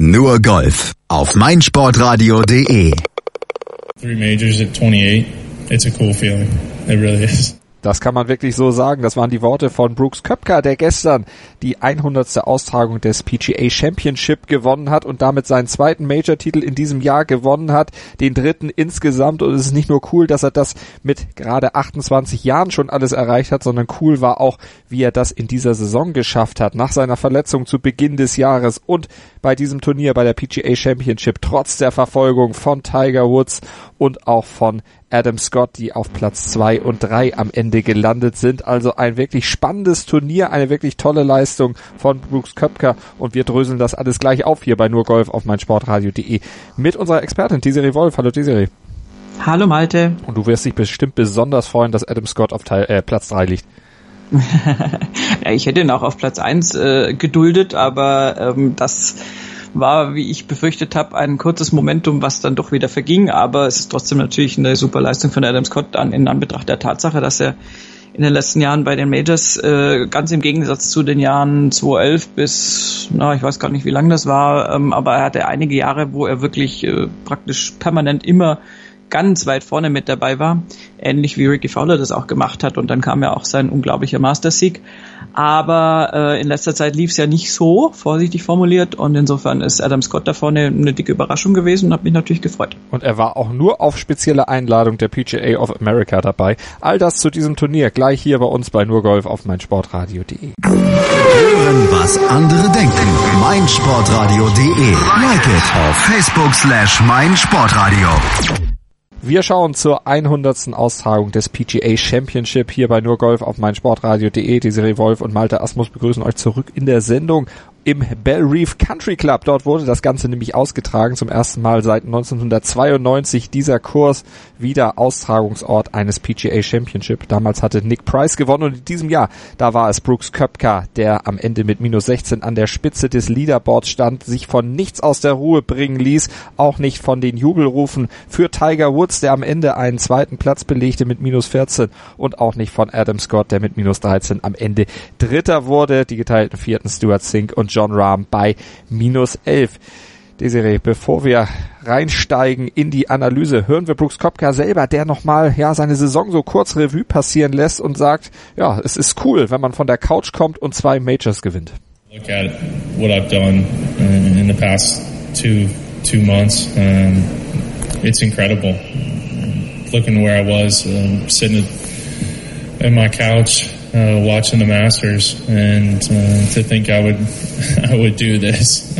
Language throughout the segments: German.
Nur Golf auf meinsportradio.de. 3 Majors at 28. It's a cool feeling. It really is. Das kann man wirklich so sagen. Das waren die Worte von Brooks Koepka, der gestern die 100. Austragung des PGA Championship gewonnen hat und damit seinen zweiten Major-Titel in diesem Jahr gewonnen hat, den dritten insgesamt. Und es ist nicht nur cool, dass er das mit gerade 28 Jahren schon alles erreicht hat, sondern cool war auch, wie er das in dieser Saison geschafft hat, nach seiner Verletzung zu Beginn des Jahres und bei diesem Turnier, bei der PGA Championship, trotz der Verfolgung von Tiger Woods und auch von Adam Scott, die auf Platz 2 und 3 am Ende gelandet sind. Also ein wirklich spannendes Turnier, eine wirklich tolle Leistung von Brooks Koepka und wir dröseln das alles gleich auf hier bei Nur Golf auf meinsportradio.de mit unserer Expertin Desiree Wolf. Hallo Desiree. Hallo Malte. Und du wirst dich bestimmt besonders freuen, dass Adam Scott auf Platz 3 liegt. Ja, ich hätte ihn auch auf Platz 1 geduldet, aber das war, wie ich befürchtet habe, ein kurzes Momentum, was dann doch wieder verging, aber es ist trotzdem natürlich eine super Leistung von Adam Scott in Anbetracht der Tatsache, dass er in den letzten Jahren bei den Majors ganz im Gegensatz zu den Jahren 2011 bis, ich weiß gar nicht, wie lange das war, aber er hatte einige Jahre, wo er wirklich praktisch permanent immer ganz weit vorne mit dabei war, ähnlich wie Ricky Fowler das auch gemacht hat und dann kam ja auch sein unglaublicher Masters-Sieg. Aber in letzter Zeit lief es ja nicht so, vorsichtig formuliert, und insofern ist Adam Scott da vorne eine dicke Überraschung gewesen und hat mich natürlich gefreut. Und er war auch nur auf spezielle Einladung der PGA of America dabei. All das zu diesem Turnier gleich hier bei uns bei Nur Golf auf meinsportradio.de. Hören, was andere denken. meinsportradio.de. Like it auf Facebook/meinsportradio. Wir schauen zur 100. Austragung des PGA Championship hier bei Nur Golf auf meinsportradio.de. Desiree Wolf und Malte Asmus begrüßen euch zurück in der Sendung im Bell Reef Country Club. Dort wurde das Ganze nämlich ausgetragen, zum ersten Mal seit 1992 dieser Kurs wieder Austragungsort eines PGA Championship. Damals hatte Nick Price gewonnen und in diesem Jahr, da war es Brooks Koepka, der am Ende mit -16 an der Spitze des Leaderboards stand, sich von nichts aus der Ruhe bringen ließ, auch nicht von den Jubelrufen für Tiger Woods, der am Ende einen zweiten Platz belegte mit -14 und auch nicht von Adam Scott, der mit -13 am Ende Dritter wurde. Die geteilten vierten Stuart Sink und John Rahm bei -11. Desiree, bevor wir reinsteigen in die Analyse, hören wir Brooks Koepka selber, der nochmal seine Saison so kurz Revue passieren lässt und sagt, ja, es ist cool, wenn man von der Couch kommt und 2 Majors gewinnt. Look at what I've done in the past two months. It's incredible. Looking where I was, sitting in my couch, watching the Masters, and to think I would do this.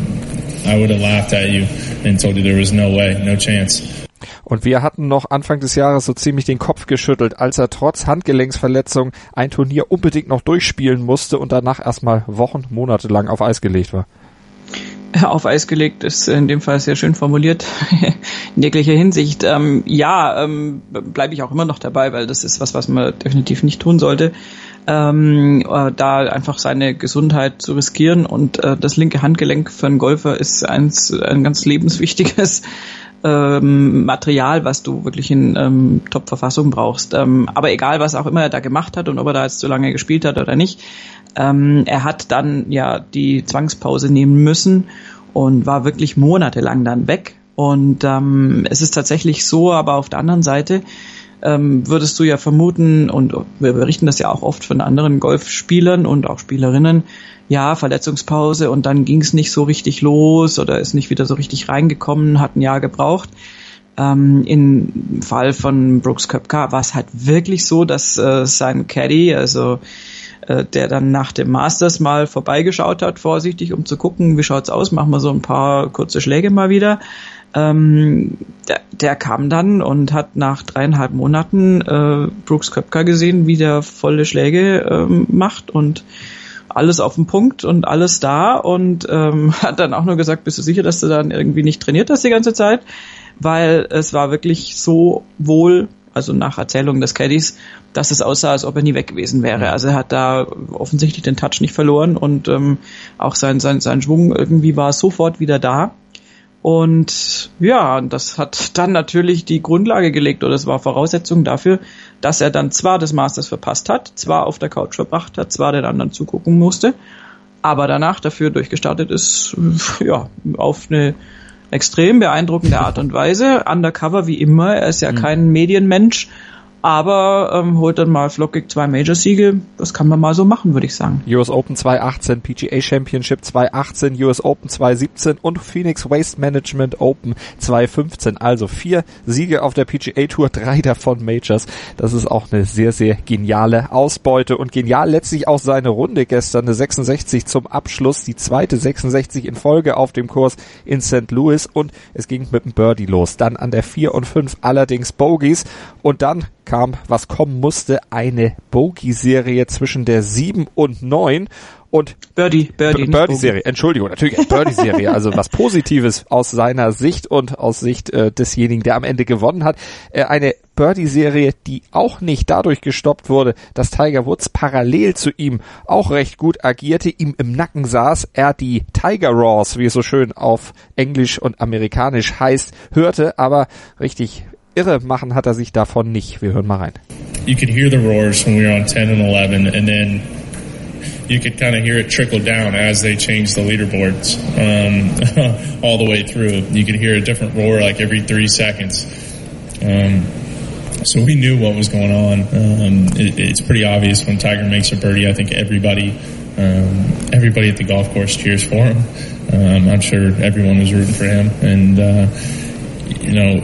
I would have laughed at you and told you there was no way, no chance. Und wir hatten noch Anfang des Jahres so ziemlich den Kopf geschüttelt, als er trotz Handgelenksverletzung ein Turnier unbedingt noch durchspielen musste und danach erstmal Monate lang auf Eis gelegt war. Auf Eis gelegt ist in dem Fall sehr schön formuliert, in jeglicher Hinsicht. Bleibe ich auch immer noch dabei, weil das ist was man definitiv nicht tun sollte. Da einfach seine Gesundheit zu riskieren und das linke Handgelenk für einen Golfer ist ein ganz lebenswichtiges Material, was du wirklich in Top-Verfassung brauchst. Aber egal, was auch immer er da gemacht hat und ob er da jetzt so lange gespielt hat oder nicht, er hat dann ja die Zwangspause nehmen müssen und war wirklich monatelang dann weg. Und es ist tatsächlich so, aber auf der anderen Seite würdest du ja vermuten, und wir berichten das ja auch oft von anderen Golfspielern und auch Spielerinnen, ja, Verletzungspause und dann ging es nicht so richtig los oder ist nicht wieder so richtig reingekommen, hat ein Jahr gebraucht. Im Fall von Brooks Koepka war es halt wirklich so, dass sein Caddy, also der dann nach dem Masters mal vorbeigeschaut hat, vorsichtig, um zu gucken, wie schaut's aus, machen wir so ein paar kurze Schläge mal wieder. Der kam dann und hat nach 3,5 Monaten Brooks Koepka gesehen, wie der volle Schläge macht und alles auf den Punkt und alles da und hat dann auch nur gesagt, bist du sicher, dass du dann irgendwie nicht trainiert hast die ganze Zeit? Weil es war wirklich so wohl, also nach Erzählung des Caddies, dass es aussah, als ob er nie weg gewesen wäre. Also er hat da offensichtlich den Touch nicht verloren und auch sein Schwung irgendwie war sofort wieder da. Und ja, das hat dann natürlich die Grundlage gelegt oder es war Voraussetzung dafür, dass er dann zwar das Masters verpasst hat, zwar auf der Couch verbracht hat, zwar den anderen zugucken musste, aber danach dafür durchgestartet ist, ja, auf eine extrem beeindruckende Art und Weise. Undercover wie immer, er ist ja kein Medienmensch, aber holt dann mal flockig 2 Major-Siege. Das kann man mal so machen, würde ich sagen. US Open 2018, PGA Championship 2018, US Open 2017 und Phoenix Waste Management Open 2015. Also 4 Siege auf der PGA Tour, 3 davon Majors. Das ist auch eine sehr, sehr geniale Ausbeute und genial letztlich auch seine Runde gestern. Eine 66 zum Abschluss, die zweite 66 in Folge auf dem Kurs in St. Louis und es ging mit dem Birdie los. Dann an der 4 und 5 allerdings Bogies und dann kam, was kommen musste, eine Bogey-Serie zwischen der 7 und 9 und Birdie-Serie, Entschuldigung, natürlich eine Birdie-Serie, also was Positives aus seiner Sicht und aus Sicht desjenigen, der am Ende gewonnen hat. Eine Birdie-Serie, die auch nicht dadurch gestoppt wurde, dass Tiger Woods parallel zu ihm auch recht gut agierte, ihm im Nacken saß, er die Tiger Roars, wie es so schön auf Englisch und Amerikanisch heißt, hörte, aber richtig irre machen hat er sich davon nicht. Wir hören mal rein. You could hear the roars when we were on 10 and 11, and then you could kind of hear it trickle down as they changed the leaderboards all the way through. You could hear a different roar like every 3 seconds. So we knew what was going on. It's pretty obvious when Tiger makes a birdie. I think everybody at the golf course cheers for him. I'm sure everyone was rooting for him, and you know,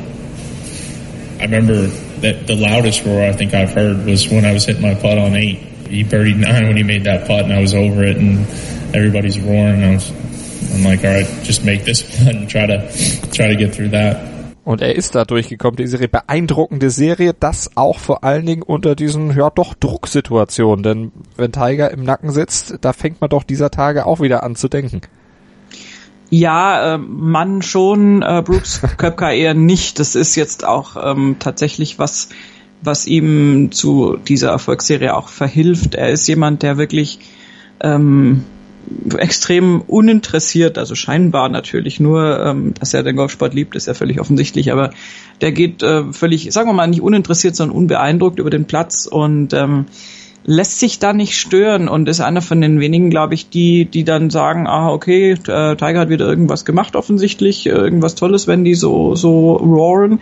I remember that the loudest roar I think I've heard was when I was hitting my putt on 8. He birdied 9 when he made that putt, and I was over it, and everybody's roaring. I'm like, all right, just make this putt and try to get through that. Und er ist da durchgekommen, die Serie, beeindruckende Serie, das auch vor allen Dingen unter diesen, ja doch, Drucksituationen, denn wenn Tiger im Nacken sitzt, da fängt man doch dieser Tage auch wieder an zu denken. Ja, Mann schon, Brooks Koepka eher nicht. Das ist jetzt auch tatsächlich was ihm zu dieser Erfolgsserie auch verhilft. Er ist jemand, der wirklich extrem uninteressiert, also scheinbar natürlich nur, dass er den Golfsport liebt, ist ja völlig offensichtlich, aber der geht völlig, sagen wir mal, nicht uninteressiert, sondern unbeeindruckt über den Platz und lässt sich da nicht stören und ist einer von den wenigen, glaube ich, die dann sagen, okay, Tiger hat wieder irgendwas gemacht offensichtlich, irgendwas Tolles, wenn die so roaren.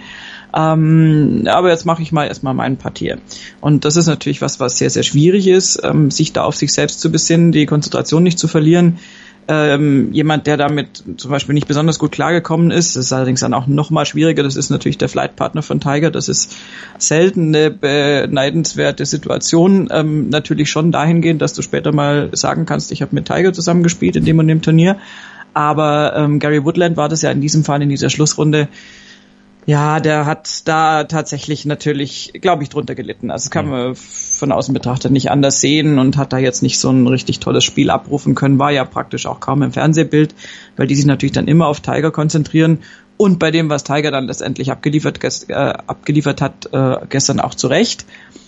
Aber jetzt mache ich mal erstmal meinen Part hier. Und das ist natürlich was sehr, sehr schwierig ist, sich da auf sich selbst zu besinnen, die Konzentration nicht zu verlieren. Jemand, der damit zum Beispiel nicht besonders gut klargekommen ist, das ist allerdings dann auch noch mal schwieriger, das ist natürlich der Flightpartner von Tiger, das ist selten eine beneidenswerte Situation, natürlich schon dahingehend, dass du später mal sagen kannst, ich habe mit Tiger zusammengespielt in dem und dem Turnier, aber Gary Woodland war das ja in diesem Fall in dieser Schlussrunde. Ja, der hat da tatsächlich natürlich, glaube ich, drunter gelitten. Also das kann man von außen betrachtet nicht anders sehen und hat da jetzt nicht so ein richtig tolles Spiel abrufen können. War ja praktisch auch kaum im Fernsehbild, weil die sich natürlich dann immer auf Tiger konzentrieren. Und bei dem, was Tiger dann letztendlich abgeliefert hat, gestern auch zu Recht.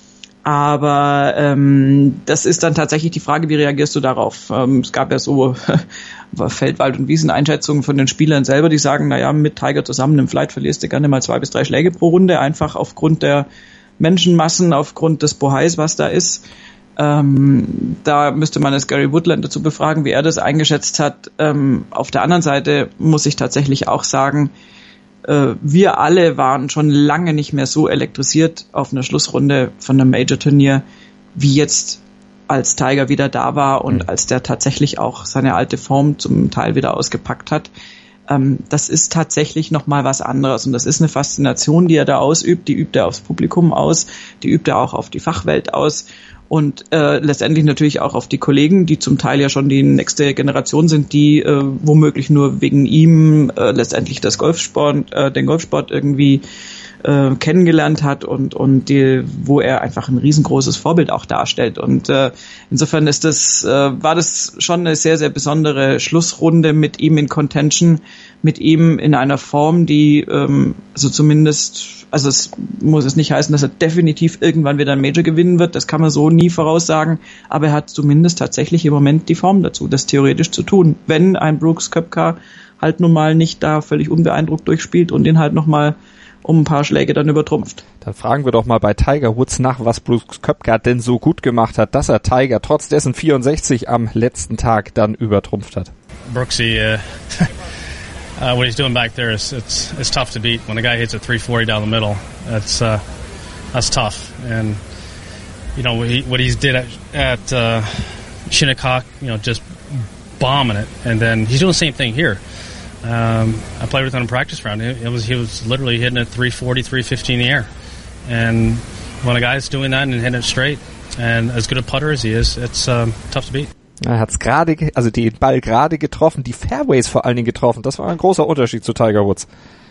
Aber das ist dann tatsächlich die Frage, wie reagierst du darauf? Es gab ja so Feldwald- und Wieseneinschätzungen von den Spielern selber, die sagen, mit Tiger zusammen im Flight verlierst du gerne mal 2 bis 3 Schläge pro Runde, einfach aufgrund der Menschenmassen, aufgrund des Bohais, was da ist. Da müsste man das Gary Woodland dazu befragen, wie er das eingeschätzt hat. Auf der anderen Seite muss ich tatsächlich auch sagen, wir alle waren schon lange nicht mehr so elektrisiert auf einer Schlussrunde von einem Major-Turnier, wie jetzt, als Tiger wieder da war und als der tatsächlich auch seine alte Form zum Teil wieder ausgepackt hat. Das ist tatsächlich nochmal was anderes und das ist eine Faszination, die er da ausübt, die übt er aufs Publikum aus, die übt er auch auf die Fachwelt aus und letztendlich natürlich auch auf die Kollegen, die zum Teil ja schon die nächste Generation sind, die womöglich nur wegen ihm letztendlich den Golfsport irgendwie kennengelernt hat und wo er einfach ein riesengroßes Vorbild auch darstellt. Und insofern war das schon eine sehr, sehr besondere Schlussrunde mit ihm in Contention, mit ihm in einer Form, die es muss es nicht heißen, dass er definitiv irgendwann wieder ein Major gewinnen wird, das kann man so nie voraussagen, aber er hat zumindest tatsächlich im Moment die Form dazu, das theoretisch zu tun, wenn ein Brooks Koepka halt nun mal nicht da völlig unbeeindruckt durchspielt und ihn halt nochmal um ein paar Schläge dann übertrumpft. Dann fragen wir doch mal bei Tiger Woods nach, was Brooks Koepka denn so gut gemacht hat, dass er Tiger trotz dessen 64 am letzten Tag dann übertrumpft hat. Brooksy, what he's doing back there it's tough to beat. When a guy hits a 340 down the middle, that's tough. And you know what he did at Shinnecock, just bombing it, and then he's doing the same thing here. I played with him in a practice round. He was literally hitting it 340, 350 in the air. And when a guy's doing that and hitting it straight, and as good a putter as he is, it's tough to beat. Er hat's den Ball gerade getroffen, die Fairways vor allen Dingen getroffen. Das war ein großer Unterschied zu Tiger Woods.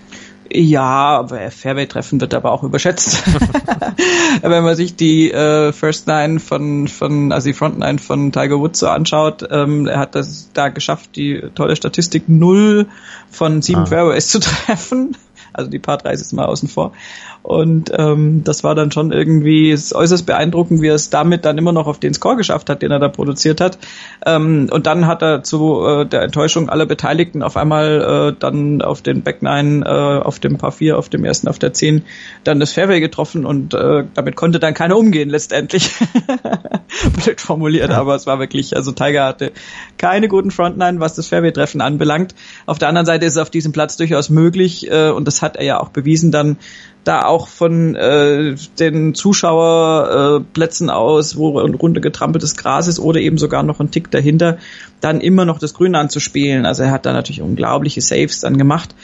Ja, aber Fairway treffen wird aber auch überschätzt. Wenn man sich die First Nine also die Front Nine von Tiger Woods so anschaut, er hat das da geschafft, die tolle Statistik 0 von 7 Fairways zu treffen. Also die Par 3 ist jetzt mal außen vor. Und das war dann schon irgendwie äußerst beeindruckend, wie er es damit dann immer noch auf den Score geschafft hat, den er da produziert hat. Und dann hat er zu der Enttäuschung aller Beteiligten auf einmal dann auf den Back 9, auf dem Par 4, auf dem ersten, auf der 10 dann das Fairway getroffen und damit konnte dann keiner umgehen letztendlich. Blöd formuliert, aber es war wirklich, also Tiger hatte keine guten Front 9, was das Fairway-Treffen anbelangt. Auf der anderen Seite ist es auf diesem Platz durchaus möglich und das hat er ja auch bewiesen dann, da auch von den Zuschauerplätzen aus, wo runtergetrampeltes Gras ist oder eben sogar noch ein Tick dahinter, dann immer noch das Grün anzuspielen. Also er hat da natürlich unglaubliche Saves dann gemacht.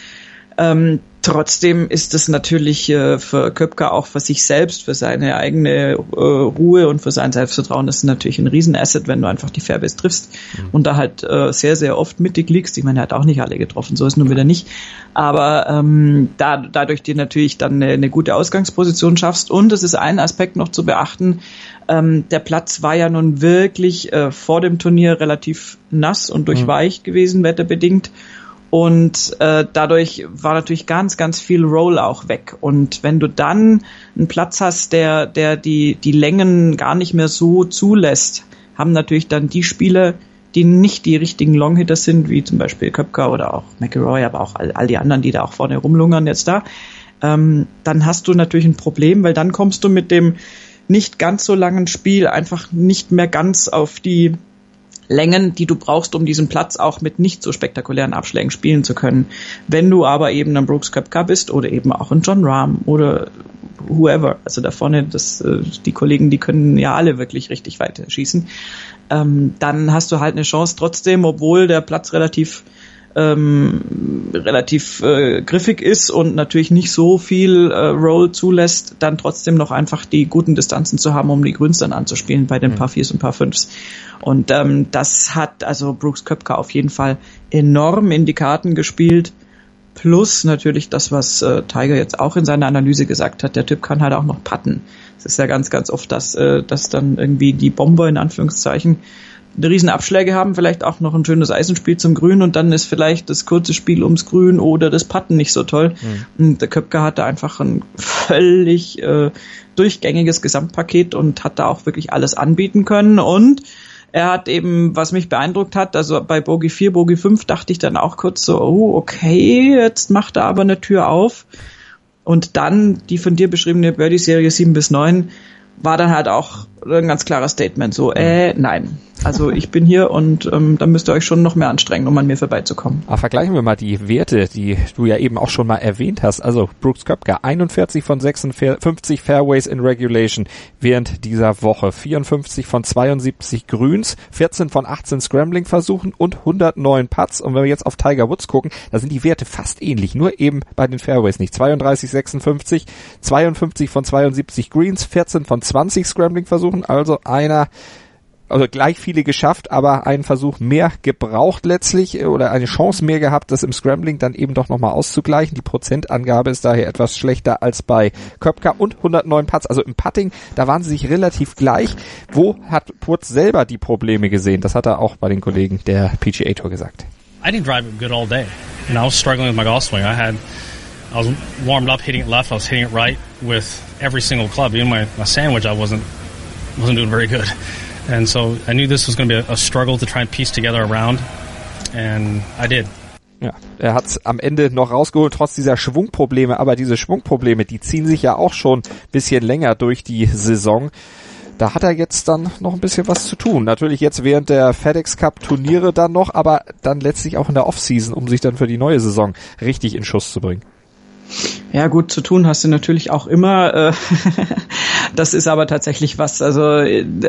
Trotzdem ist es natürlich für Koepka auch für sich selbst, für seine eigene Ruhe und für sein Selbstvertrauen, das ist natürlich ein Riesenasset, wenn du einfach die Fairways triffst und da halt sehr, sehr oft mittig liegst. Ich meine, er hat auch nicht alle getroffen, so ist nun wieder nicht. Aber dadurch dir natürlich dann eine gute Ausgangsposition schaffst. Und es ist ein Aspekt noch zu beachten, der Platz war ja nun wirklich vor dem Turnier relativ nass und durchweicht gewesen, wetterbedingt. Und dadurch war natürlich ganz, ganz viel Roll auch weg. Und wenn du dann einen Platz hast, der die Längen gar nicht mehr so zulässt, haben natürlich dann die Spieler, die nicht die richtigen Longhitter sind, wie zum Beispiel Koepka oder auch McIlroy, aber auch all die anderen, die da auch vorne rumlungern jetzt da, dann hast du natürlich ein Problem, weil dann kommst du mit dem nicht ganz so langen Spiel einfach nicht mehr ganz auf die Längen, die du brauchst, um diesen Platz auch mit nicht so spektakulären Abschlägen spielen zu können. Wenn du aber eben ein Brooks Koepka bist oder eben auch ein Jon Rahm oder whoever, also da vorne, die Kollegen, die können ja alle wirklich richtig weit schießen, dann hast du halt eine Chance trotzdem, obwohl der Platz relativ griffig ist und natürlich nicht so viel Roll zulässt, dann trotzdem noch einfach die guten Distanzen zu haben, um die Grüns dann anzuspielen bei den Par 4s und Par 5s. Und das hat also Brooks Koepka auf jeden Fall enorm in die Karten gespielt. Plus natürlich das, was Tiger jetzt auch in seiner Analyse gesagt hat, der Typ kann halt auch noch putten. Es ist ja ganz, ganz oft, dass dann irgendwie die Bomber in Anführungszeichen riesen Abschläge haben, vielleicht auch noch ein schönes Eisenspiel zum Grün und dann ist vielleicht das kurze Spiel ums Grün oder das Putten nicht so toll. Und der Koepka hatte einfach ein völlig durchgängiges Gesamtpaket und hat da auch wirklich alles anbieten können und er hat eben, was mich beeindruckt hat, also bei Bogey 4, Bogey 5 dachte ich dann auch kurz so, oh, okay, jetzt macht er aber eine Tür auf. Und dann die von dir beschriebene Birdie-Serie 7 bis 9 war dann halt auch ein ganz klares Statement, so, nein. Also ich bin hier und dann müsst ihr euch schon noch mehr anstrengen, um an mir vorbeizukommen. Aber vergleichen wir mal die Werte, die du ja eben auch schon mal erwähnt hast. Also Brooks Koepka, 41 von 56 Fairways in Regulation während dieser Woche, 54 von 72 Grüns, 14 von 18 Scrambling-Versuchen und 109 Putts. Und wenn wir jetzt auf Tiger Woods gucken, da sind die Werte fast ähnlich, nur eben bei den Fairways nicht. 32, 56, 52 von 72 Greens, 14 von 20 Scrambling-Versuchen, also gleich viele geschafft, aber einen Versuch mehr gebraucht letztlich oder eine Chance mehr gehabt, das im Scrambling dann eben doch nochmal auszugleichen. Die Prozentangabe ist daher etwas schlechter als bei Koepka und 109 Putts. Also im Putting, da waren sie sich relativ gleich. Wo hat Woods selber die Probleme gesehen? Das hat er auch bei den Kollegen der PGA Tour gesagt. I didn't drive it good all day. I was struggling with my golf swing. I was warmed up hitting it left. I was hitting it right with every single club. Even my sandwich, I wasn't doing very good. And so I knew this was going to be a struggle to try and piece together a round, and I did. Ja, er hat's am Ende noch rausgeholt, trotz dieser Schwungprobleme. Aber diese Schwungprobleme, die ziehen sich ja auch schon ein bisschen länger durch die Saison. Da hat er jetzt dann noch ein bisschen was zu tun. Natürlich jetzt während der FedEx Cup Turniere dann noch, aber dann letztlich auch in der Offseason, um sich dann für die neue Saison richtig in Schuss zu bringen. Ja, gut, zu tun hast du natürlich auch immer. Das ist aber tatsächlich was, also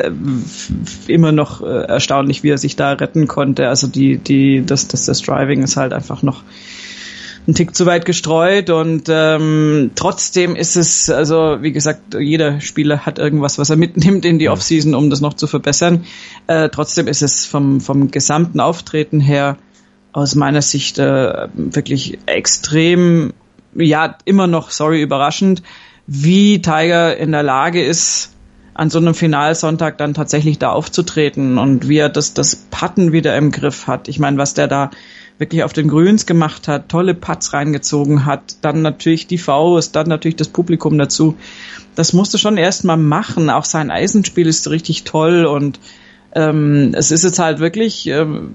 immer noch erstaunlich, wie er sich da retten konnte. Also das Driving ist halt einfach noch ein Tick zu weit gestreut und trotzdem ist es, also wie gesagt, jeder Spieler hat irgendwas, was er mitnimmt in die Offseason, um das noch zu verbessern. Trotzdem ist es vom gesamten Auftreten her aus meiner Sicht wirklich extrem, ja, immer noch, überraschend, wie Tiger in der Lage ist, an so einem Finalsonntag dann tatsächlich da aufzutreten und wie er das Putten wieder im Griff hat. Ich meine, was der da wirklich auf den Grüns gemacht hat, tolle Putts reingezogen hat, dann natürlich die Vs, dann natürlich das Publikum dazu. Das musste schon erstmal machen. Auch sein Eisenspiel ist richtig toll und es ist jetzt halt wirklich...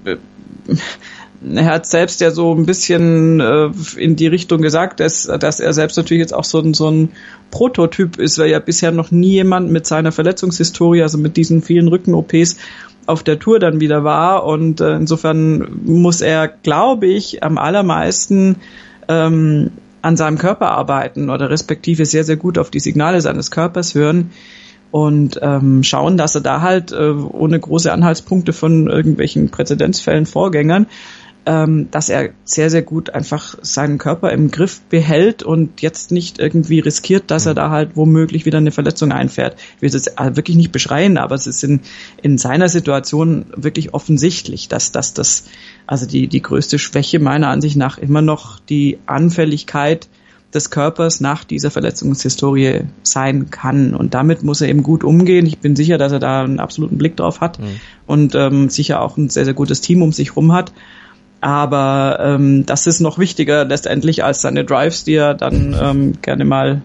Er hat selbst ja so ein bisschen in die Richtung gesagt, dass er selbst natürlich jetzt auch so ein Prototyp ist, weil ja bisher noch nie jemand mit seiner Verletzungshistorie, also mit diesen vielen Rücken-OPs auf der Tour dann wieder war. Und insofern muss er, glaube ich, am allermeisten an seinem Körper arbeiten oder respektive sehr, sehr gut auf die Signale seines Körpers hören. Und schauen, dass er da halt ohne große Anhaltspunkte von irgendwelchen Präzedenzfällen, Vorgängern, dass er sehr, sehr gut einfach seinen Körper im Griff behält und jetzt nicht irgendwie riskiert, dass er da halt womöglich wieder eine Verletzung einfährt. Ich will es jetzt wirklich nicht beschreien, aber es ist in seiner Situation wirklich offensichtlich, dass das also die größte Schwäche meiner Ansicht nach immer noch die Anfälligkeit des Körpers nach dieser Verletzungshistorie sein kann. Und damit muss er eben gut umgehen. Ich bin sicher, dass er da einen absoluten Blick drauf hat und sicher auch ein sehr, sehr gutes Team um sich rum hat. Aber das ist noch wichtiger letztendlich als seine Drives, die er dann gerne mal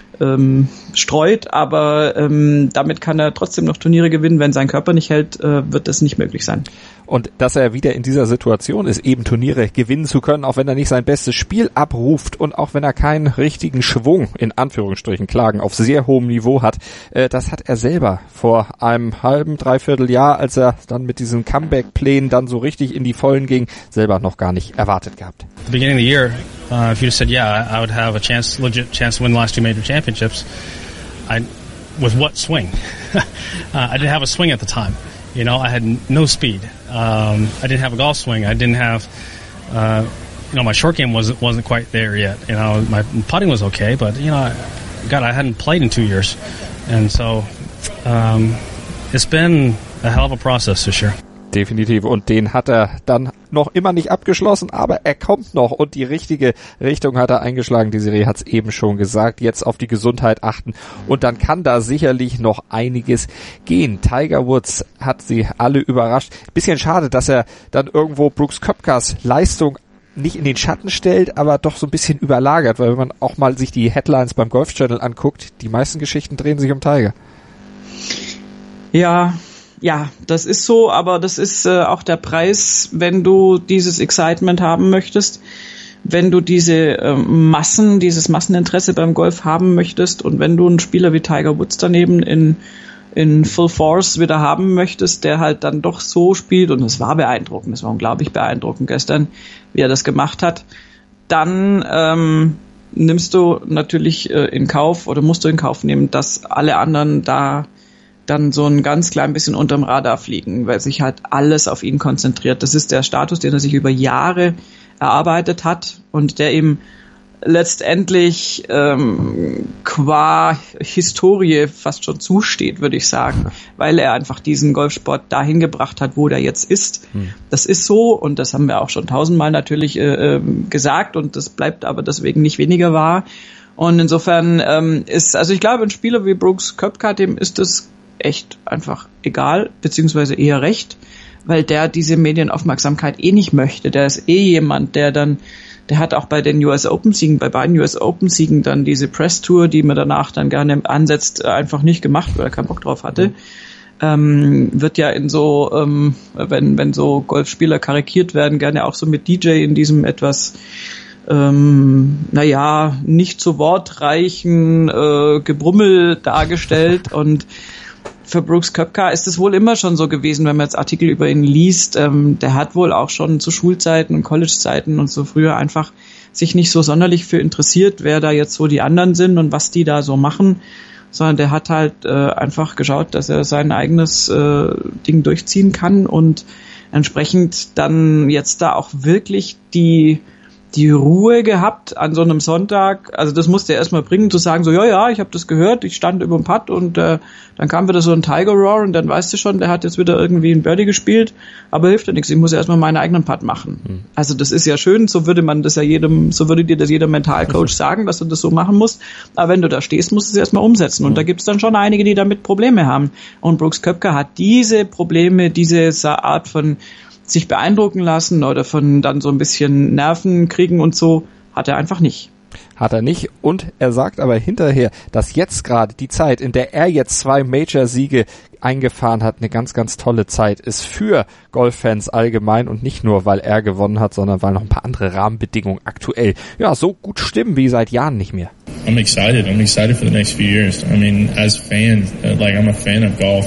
streut. Aber damit kann er trotzdem noch Turniere gewinnen. Wenn sein Körper nicht hält, wird das nicht möglich sein. Und dass er wieder in dieser Situation ist, eben Turniere gewinnen zu können, auch wenn er nicht sein bestes Spiel abruft und auch wenn er keinen richtigen Schwung, in Anführungsstrichen Klagen, auf sehr hohem Niveau hat, das hat er selber vor einem halben, dreiviertel Jahr, als er dann mit diesen Comeback-Plänen dann so richtig in die Vollen ging, selber noch gar nicht erwartet gehabt. At the beginning of the year, if you'd said, yeah, I would have a legit chance to win the last two major championships, with what swing? I didn't have a swing at the time. You know, I had no speed. I didn't have a golf swing. I didn't have, my short game wasn't quite there yet. You know, my putting was okay, but I hadn't played in 2 years, and so it's been a hell of a process this year. Definitiv. Und den hat er dann noch immer nicht abgeschlossen, aber er kommt noch und die richtige Richtung hat er eingeschlagen. Die Serie hat es eben schon gesagt. Jetzt auf die Gesundheit achten und dann kann da sicherlich noch einiges gehen. Tiger Woods hat sie alle überrascht. Bisschen schade, dass er dann irgendwo Brooks Koepkas Leistung nicht in den Schatten stellt, aber doch so ein bisschen überlagert, weil wenn man auch mal sich die Headlines beim Golf Channel anguckt, die meisten Geschichten drehen sich um Tiger. Ja, das ist so, aber das ist auch der Preis, wenn du dieses Excitement haben möchtest, wenn du dieses Masseninteresse beim Golf haben möchtest und wenn du einen Spieler wie Tiger Woods daneben in Full Force wieder haben möchtest, der halt dann doch so spielt, und es war beeindruckend, es war unglaublich beeindruckend gestern, wie er das gemacht hat, dann nimmst du natürlich in Kauf oder musst du in Kauf nehmen, dass alle anderen da dann so ein ganz klein bisschen unterm Radar fliegen, weil sich halt alles auf ihn konzentriert. Das ist der Status, den er sich über Jahre erarbeitet hat und der ihm letztendlich qua Historie fast schon zusteht, würde ich sagen, weil er einfach diesen Golfsport dahin gebracht hat, wo der jetzt ist. Das ist so und das haben wir auch schon 1000-mal natürlich gesagt und das bleibt aber deswegen nicht weniger wahr. Und insofern also ich glaube, ein Spieler wie Brooks Koepka, dem ist das echt einfach egal, beziehungsweise eher recht, weil der diese Medienaufmerksamkeit nicht möchte. Der ist jemand, der hat auch bei den US Open Siegen, bei beiden US Open Siegen dann diese Press Tour, die man danach dann gerne ansetzt, einfach nicht gemacht, weil er keinen Bock drauf hatte. wird ja in so, wenn so Golfspieler karikiert werden, gerne auch so mit DJ in diesem etwas nicht zu wortreichen Gebrummel dargestellt. Und für Brooks Koepka ist es wohl immer schon so gewesen, wenn man jetzt Artikel über ihn liest, der hat wohl auch schon zu Schulzeiten und College-Zeiten und so früher einfach sich nicht so sonderlich für interessiert, wer da jetzt so die anderen sind und was die da so machen, sondern der hat halt einfach geschaut, dass er sein eigenes Ding durchziehen kann und entsprechend dann jetzt da auch wirklich die Ruhe gehabt an so einem Sonntag. Also das musste er erstmal bringen, zu sagen so, ja, ich habe das gehört, ich stand über dem Putt und dann kam wieder so ein Tiger Roar und dann weißt du schon, der hat jetzt wieder irgendwie ein Birdie gespielt, aber hilft ja nichts, ich muss erstmal meinen eigenen Putt machen. Also das ist ja schön, so würde dir das jeder Mentalcoach sagen, dass du das so machen musst, aber wenn du da stehst, musst du es erstmal umsetzen und da gibt es dann schon einige, die damit Probleme haben und Brooks Koepka hat diese Probleme, diese Art von sich beeindrucken lassen oder von dann so ein bisschen Nerven kriegen und so, hat er einfach nicht. Hat er nicht und er sagt aber hinterher, dass jetzt gerade die Zeit, in der er jetzt 2 Major-Siege eingefahren hat, eine ganz, ganz tolle Zeit ist für Golffans allgemein und nicht nur, weil er gewonnen hat, sondern weil noch ein paar andere Rahmenbedingungen aktuell so gut stimmen wie seit Jahren nicht mehr. I'm excited for the next few years. I mean, as fans, I'm a fan of golf.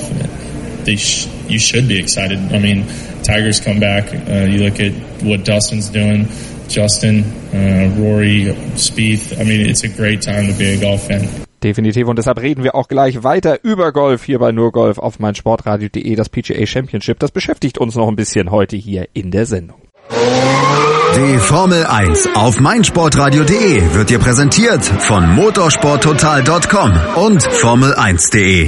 You should be excited. I mean, Tiger's come back. You look at what Dustin's doing, Justin, Rory, Spieth. I mean, it's a great time to be a golf fan. Definitiv und deshalb reden wir auch gleich weiter über Golf hier bei nur Golf auf meinsportradio.de. Das PGA Championship, das beschäftigt uns noch ein bisschen heute hier in der Sendung. Die Formel 1 auf meinsportradio.de wird dir präsentiert von motorsporttotal.com und Formel1.de.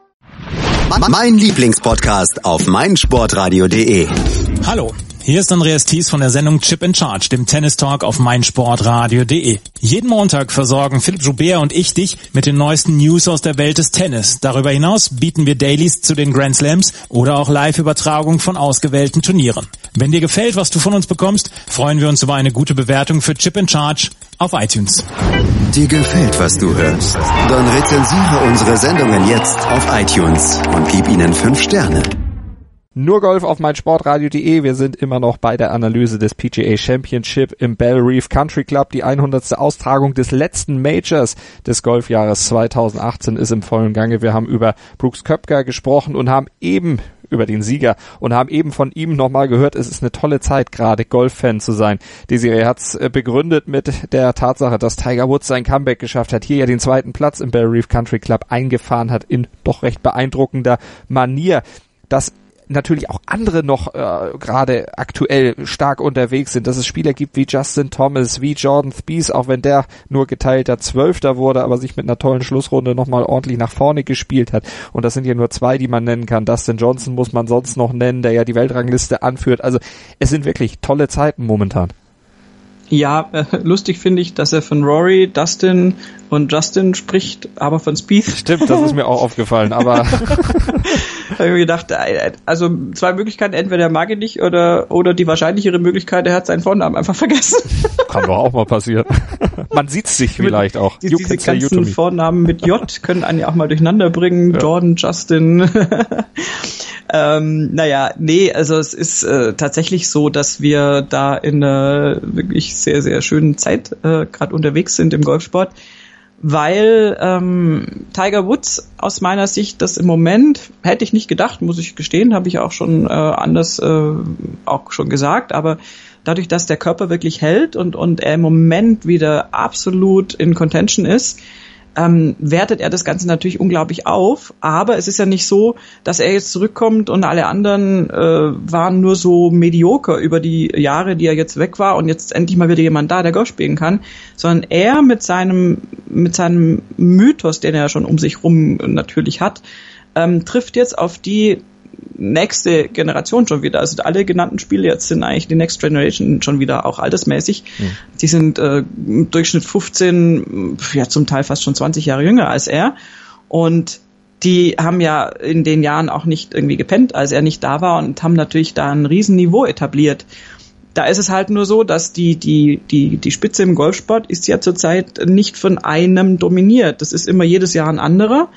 Mein Lieblingspodcast auf meinsportradio.de. Hallo, hier ist Andreas Thies von der Sendung Chip in Charge, dem Tennis-Talk auf meinsportradio.de. Jeden Montag versorgen Philipp Joubert und ich dich mit den neuesten News aus der Welt des Tennis. Darüber hinaus bieten wir Dailies zu den Grand Slams oder auch Live-Übertragungen von ausgewählten Turnieren. Wenn dir gefällt, was du von uns bekommst, freuen wir uns über eine gute Bewertung für Chip in Charge auf iTunes. Dir gefällt, was du hörst? Dann rezensiere unsere Sendungen jetzt auf iTunes und gib ihnen 5 Sterne. Nur Golf auf meinsportradio.de. Wir sind immer noch bei der Analyse des PGA Championship im Belle Reef Country Club. Die 100. Austragung des letzten Majors des Golfjahres 2018 ist im vollen Gange. Wir haben über Brooks Koepka gesprochen und haben eben über den Sieger und haben eben von ihm nochmal gehört, es ist eine tolle Zeit, gerade Golf-Fan zu sein. Desiree hat's begründet mit der Tatsache, dass Tiger Woods sein Comeback geschafft hat, hier ja den 2. Platz im Belle Reef Country Club eingefahren hat in doch recht beeindruckender Manier. Dass natürlich auch andere noch gerade aktuell stark unterwegs sind, dass es Spieler gibt wie Justin Thomas, wie Jordan Spieth, auch wenn der nur geteilter 12. wurde, aber sich mit einer tollen Schlussrunde nochmal ordentlich nach vorne gespielt hat. Und das sind ja nur 2, die man nennen kann. Dustin Johnson muss man sonst noch nennen, der ja die Weltrangliste anführt. Also es sind wirklich tolle Zeiten momentan. Ja, lustig finde ich, dass er von Rory, Dustin und Justin spricht, aber von Spieth. Stimmt, das ist mir auch aufgefallen, aber habe ich mir gedacht, also 2 Möglichkeiten, entweder er mag ihn nicht oder die wahrscheinlichere Möglichkeit, er hat seinen Vornamen einfach vergessen. Kann doch auch mal passieren. Man sieht's sich vielleicht auch. Diese ganzen Vornamen mit J können einen ja auch mal durcheinander bringen. Ja. Jordan, Justin. Also es ist tatsächlich so, dass wir da in einer wirklich sehr, sehr schönen Zeit gerade unterwegs sind im Golfsport, weil Tiger Woods aus meiner Sicht das im Moment, hätte ich nicht gedacht, muss ich gestehen, habe ich auch schon anders auch schon gesagt, aber dadurch, dass der Körper wirklich hält und er im Moment wieder absolut in Contention ist, wertet er das Ganze natürlich unglaublich auf, aber es ist ja nicht so, dass er jetzt zurückkommt und alle anderen waren nur so medioker über die Jahre, die er jetzt weg war und jetzt endlich mal wieder jemand da, der Golf spielen kann, sondern er mit seinem Mythos, den er schon um sich rum natürlich hat, trifft jetzt auf die nächste Generation schon wieder. Also alle genannten Spiele jetzt sind eigentlich die Next Generation schon wieder auch altersmäßig. Die sind im Durchschnitt 15, ja zum Teil fast schon 20 Jahre jünger als er. Und die haben ja in den Jahren auch nicht irgendwie gepennt, als er nicht da war und haben natürlich da ein Riesenniveau etabliert. Da ist es halt nur so, dass die Spitze im Golfsport ist ja zurzeit nicht von einem dominiert. Das ist immer jedes Jahr ein anderer.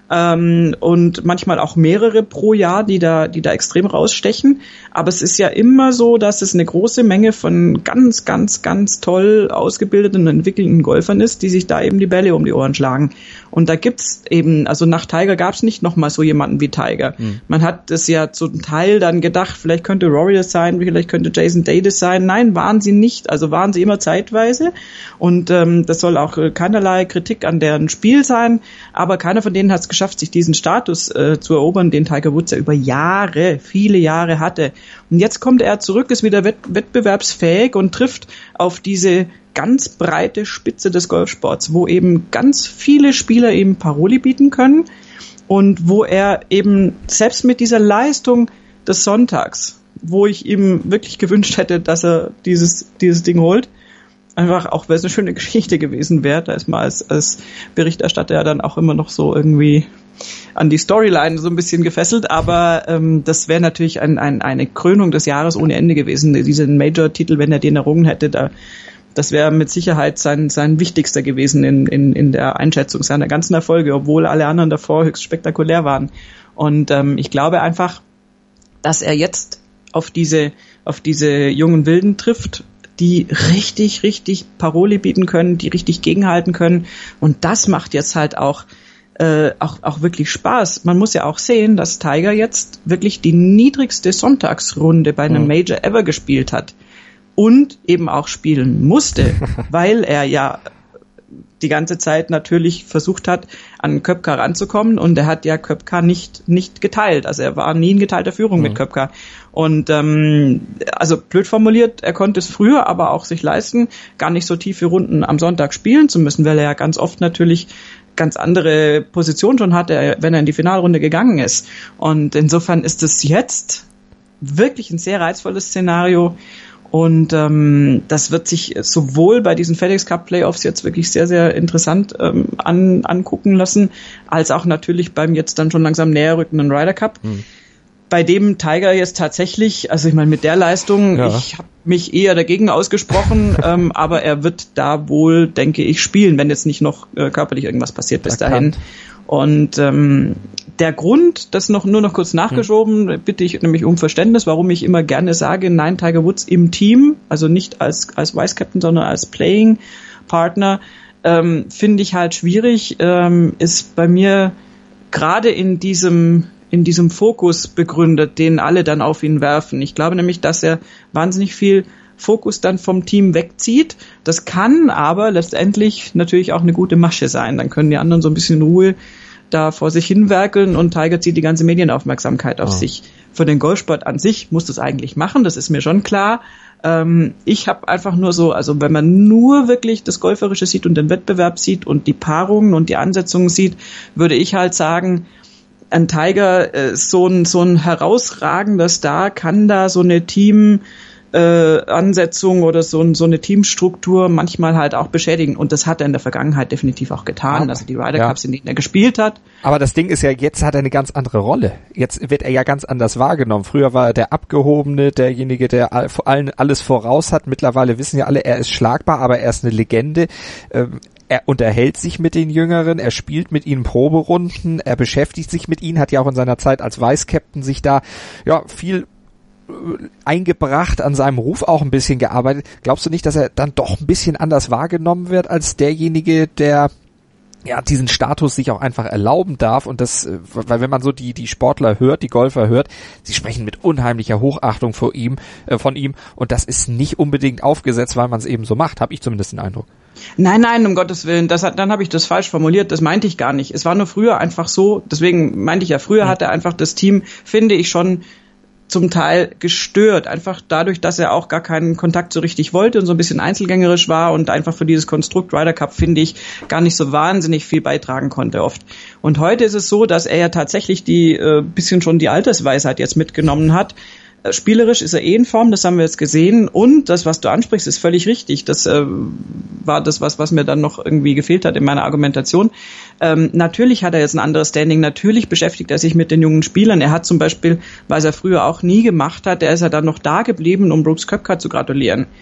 und manchmal auch mehrere pro Jahr, die da extrem rausstechen. Aber es ist ja immer so, dass es eine große Menge von ganz, ganz, ganz toll ausgebildeten und entwickelten Golfern ist, die sich da eben die Bälle um die Ohren schlagen. Und da gibt's eben, also nach Tiger gab's nicht nochmal so jemanden wie Tiger. Man hat es ja zum Teil dann gedacht, vielleicht könnte Rory das sein, vielleicht könnte Jason Day das sein. Nein, waren sie nicht. Also waren sie immer zeitweise. Und das soll auch keinerlei Kritik an deren Spiel sein. Aber keiner von denen hat es geschafft, sich diesen Status zu erobern, den Tiger Woods ja über Jahre, viele Jahre hatte. Und jetzt kommt er zurück, ist wieder wettbewerbsfähig und trifft auf diese ganz breite Spitze des Golfsports, wo eben ganz viele Spieler eben Paroli bieten können und wo er eben selbst mit dieser Leistung des Sonntags, wo ich ihm wirklich gewünscht hätte, dass er dieses Ding holt, einfach auch, weil es eine schöne Geschichte gewesen wäre, da ist man als Berichterstatter ja dann auch immer noch so irgendwie an die Storyline so ein bisschen gefesselt, aber das wäre natürlich eine Krönung des Jahres ohne Ende gewesen, diesen Major-Titel, wenn er den errungen hätte, das wäre mit Sicherheit sein wichtigster gewesen in der Einschätzung seiner ganzen Erfolge, obwohl alle anderen davor höchst spektakulär waren. Und ich glaube einfach, dass er jetzt auf diese jungen Wilden trifft, die richtig, richtig Paroli bieten können, die richtig gegenhalten können. Und das macht jetzt halt auch wirklich Spaß. Man muss ja auch sehen, dass Tiger jetzt wirklich die niedrigste Sonntagsrunde bei einem Major ever gespielt hat. Und eben auch spielen musste, weil er ja die ganze Zeit natürlich versucht hat, an Koepka ranzukommen, und er hat ja Koepka nicht geteilt. Also er war nie in geteilter Führung mit Koepka. Und also blöd formuliert, er konnte es früher aber auch sich leisten, gar nicht so tiefe Runden am Sonntag spielen zu müssen, weil er ja ganz oft natürlich ganz andere Positionen schon hatte, wenn er in die Finalrunde gegangen ist. Und insofern ist es jetzt wirklich ein sehr reizvolles Szenario. Und das wird sich sowohl bei diesen FedEx Cup Playoffs jetzt wirklich sehr, sehr interessant angucken lassen, als auch natürlich beim jetzt dann schon langsam näher rückenden Ryder Cup. Bei dem Tiger jetzt tatsächlich, also ich meine mit der Leistung, ich habe mich eher dagegen ausgesprochen, aber er wird da wohl, denke ich, spielen, wenn jetzt nicht noch körperlich irgendwas passiert bis dahin. Und der Grund, das nur noch kurz nachgeschoben, bitte ich nämlich um Verständnis, warum ich immer gerne sage, nein, Tiger Woods im Team, also nicht als Vice Captain, sondern als Playing Partner, finde ich halt schwierig, ist bei mir gerade in diesem Fokus begründet, den alle dann auf ihn werfen. Ich glaube nämlich, dass er wahnsinnig viel Fokus dann vom Team wegzieht. Das kann aber letztendlich natürlich auch eine gute Masche sein. Dann können die anderen so ein bisschen in Ruhe da vor sich hinwerkeln und Tiger zieht die ganze Medienaufmerksamkeit auf sich. Für den Golfsport an sich muss das eigentlich machen, das ist mir schon klar. Ich habe einfach nur so, also wenn man nur wirklich das Golferische sieht und den Wettbewerb sieht und die Paarungen und die Ansetzungen sieht, würde ich halt sagen, ein Tiger, so ein herausragender Star kann da so eine Ansetzung oder so eine Teamstruktur manchmal halt auch beschädigen. Und das hat er in der Vergangenheit definitiv auch getan. Also die Ryder Cups, in denen er gespielt hat. Aber das Ding ist ja, jetzt hat er eine ganz andere Rolle. Jetzt wird er ja ganz anders wahrgenommen. Früher war er der Abgehobene, derjenige, der vor allem alles voraus hat. Mittlerweile wissen ja alle, er ist schlagbar, aber er ist eine Legende. Er unterhält sich mit den Jüngeren, er spielt mit ihnen Proberunden, er beschäftigt sich mit ihnen, hat ja auch in seiner Zeit als Vice Captain sich da viel eingebracht, an seinem Ruf auch ein bisschen gearbeitet. Glaubst du nicht, dass er dann doch ein bisschen anders wahrgenommen wird als derjenige, der diesen Status sich auch einfach erlauben darf? Und das, weil wenn man so die Sportler hört, die Golfer hört, sie sprechen mit unheimlicher Hochachtung von ihm, und das ist nicht unbedingt aufgesetzt, weil man es eben so macht, habe ich zumindest den Eindruck. Nein, um Gottes Willen, dann habe ich das falsch formuliert, das meinte ich gar nicht. Es war nur früher einfach so, deswegen meinte ich ja, früher hat er einfach das Team, finde ich, schon zum Teil gestört, einfach dadurch, dass er auch gar keinen Kontakt so richtig wollte und so ein bisschen einzelgängerisch war und einfach für dieses Konstrukt Ryder Cup, finde ich, gar nicht so wahnsinnig viel beitragen konnte oft. Und heute ist es so, dass er ja tatsächlich bisschen schon die Altersweisheit jetzt mitgenommen hat. Spielerisch ist er in Form, das haben wir jetzt gesehen, und das, was du ansprichst, ist völlig richtig. Das war das, was mir dann noch irgendwie gefehlt hat in meiner Argumentation. Natürlich hat er jetzt ein anderes Standing, natürlich beschäftigt er sich mit den jungen Spielern. Er hat zum Beispiel, was er früher auch nie gemacht hat, er ist ja dann noch da geblieben, um Brooks Koepka zu gratulieren.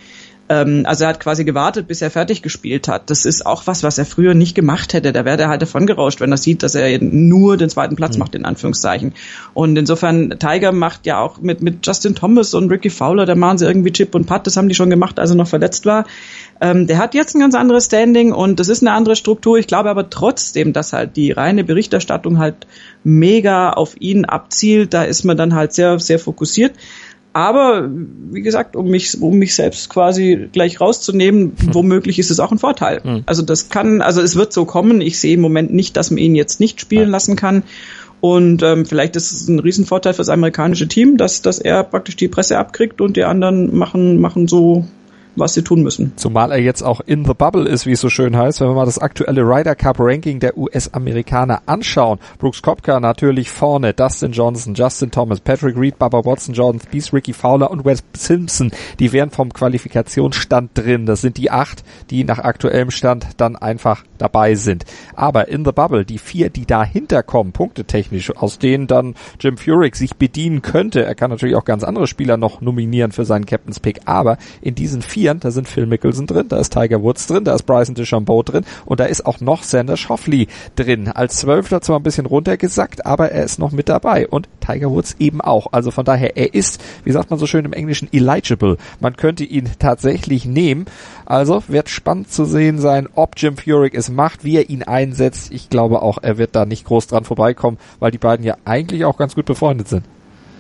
Also er hat quasi gewartet, bis er fertig gespielt hat. Das ist auch was er früher nicht gemacht hätte. Da wäre er halt davongerauscht, wenn er sieht, dass er nur den zweiten Platz macht, in Anführungszeichen. Und insofern, Tiger macht ja auch mit Justin Thomas und Ricky Fowler, da machen sie irgendwie Chip und Putt, das haben die schon gemacht, als er noch verletzt war. Der hat jetzt ein ganz anderes Standing und das ist eine andere Struktur. Ich glaube aber trotzdem, dass halt die reine Berichterstattung halt mega auf ihn abzielt. Da ist man dann halt sehr, sehr fokussiert. Aber, wie gesagt, um mich selbst quasi gleich rauszunehmen, womöglich ist es auch ein Vorteil. Also es wird so kommen. Ich sehe im Moment nicht, dass man ihn jetzt nicht spielen lassen kann. Und vielleicht ist es ein Riesenvorteil für das amerikanische Team, dass er praktisch die Presse abkriegt und die anderen machen so, was sie tun müssen. Zumal er jetzt auch in the bubble ist, wie es so schön heißt. Wenn wir mal das aktuelle Ryder Cup Ranking der US-Amerikaner anschauen. Brooks Koepka natürlich vorne, Dustin Johnson, Justin Thomas, Patrick Reed, Bubba Watson, Jordan Spieth, Ricky Fowler und Wes Simpson. Die wären vom Qualifikationsstand drin. Das sind die 8, die nach aktuellem Stand dann einfach dabei sind. Aber in the bubble, die 4, die dahinter kommen, punktetechnisch, aus denen dann Jim Furyk sich bedienen könnte. Er kann natürlich auch ganz andere Spieler noch nominieren für seinen Captain's Pick. Aber in diesen 4, da sind Phil Mickelson drin, da ist Tiger Woods drin, da ist Bryson DeChambeau drin und da ist auch noch Xander Schauffele drin. Als 12. zwar ein bisschen runtergesackt, aber er ist noch mit dabei und Tiger Woods eben auch. Also von daher, er ist, wie sagt man so schön im Englischen, eligible. Man könnte ihn tatsächlich nehmen. Also wird spannend zu sehen sein, ob Jim Furyk es macht, wie er ihn einsetzt. Ich glaube auch, er wird da nicht groß dran vorbeikommen, weil die beiden ja eigentlich auch ganz gut befreundet sind.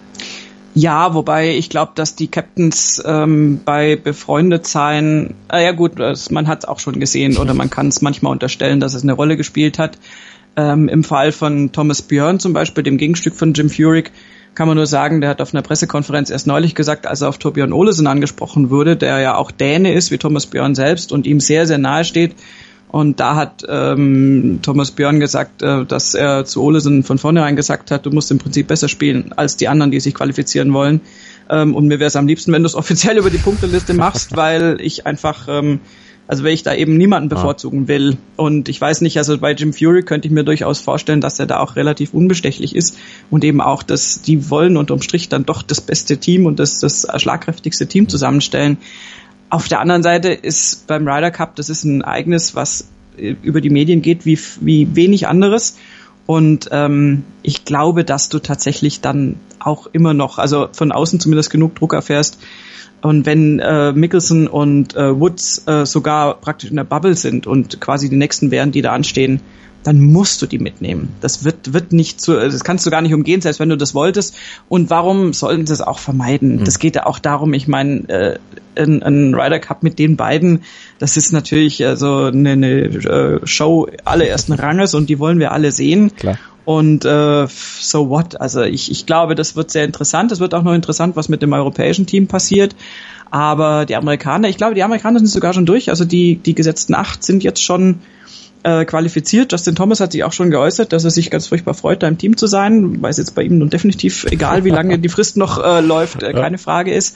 Ja, wobei ich glaube, dass die Captains bei befreundet sein, ja gut, man hat es auch schon gesehen oder man kann es manchmal unterstellen, dass es eine Rolle gespielt hat. Im Fall von Thomas Björn zum Beispiel, dem Gegenstück von Jim Furyk, kann man nur sagen, der hat auf einer Pressekonferenz erst neulich gesagt, als er auf Thorbjørn Olesen angesprochen wurde, der ja auch Däne ist, wie Thomas Björn selbst und ihm sehr, sehr nahe steht. Und da hat Thomas Björn gesagt, dass er zu Olesen von vornherein gesagt hat, du musst im Prinzip besser spielen als die anderen, die sich qualifizieren wollen. Und mir wäre es am liebsten, wenn du es offiziell über die Punkteliste machst, weil ich einfach, weil ich da eben niemanden bevorzugen will. Und ich weiß nicht, also bei Jim Furyk könnte ich mir durchaus vorstellen, dass er da auch relativ unbestechlich ist und eben auch, dass die wollen unterm Strich dann doch das beste Team und das schlagkräftigste Team zusammenstellen. Auf der anderen Seite ist beim Ryder Cup, das ist ein Ereignis, was über die Medien geht wie wenig anderes. Und ich glaube, dass du tatsächlich dann auch immer noch, also von außen zumindest genug Druck erfährst. Und wenn Mickelson und Woods sogar praktisch in der Bubble sind und quasi die nächsten wären, die da anstehen, dann musst du die mitnehmen. Das wird nicht das kannst du gar nicht umgehen, selbst wenn du das wolltest. Und warum sollten sie es auch vermeiden? Das geht ja auch darum, ich meine, ein Ryder Cup mit den beiden, das ist natürlich so eine Show allerersten Ranges und die wollen wir alle sehen. Klar. Und so what? Also ich glaube, das wird sehr interessant. Es wird auch noch interessant, was mit dem europäischen Team passiert. Aber die Amerikaner sind sogar schon durch. Also die gesetzten 8 sind jetzt schon qualifiziert. Justin Thomas hat sich auch schon geäußert, dass er sich ganz furchtbar freut, da im Team zu sein, weil es jetzt bei ihm nun definitiv, egal wie lange die Frist noch läuft, keine Frage ist.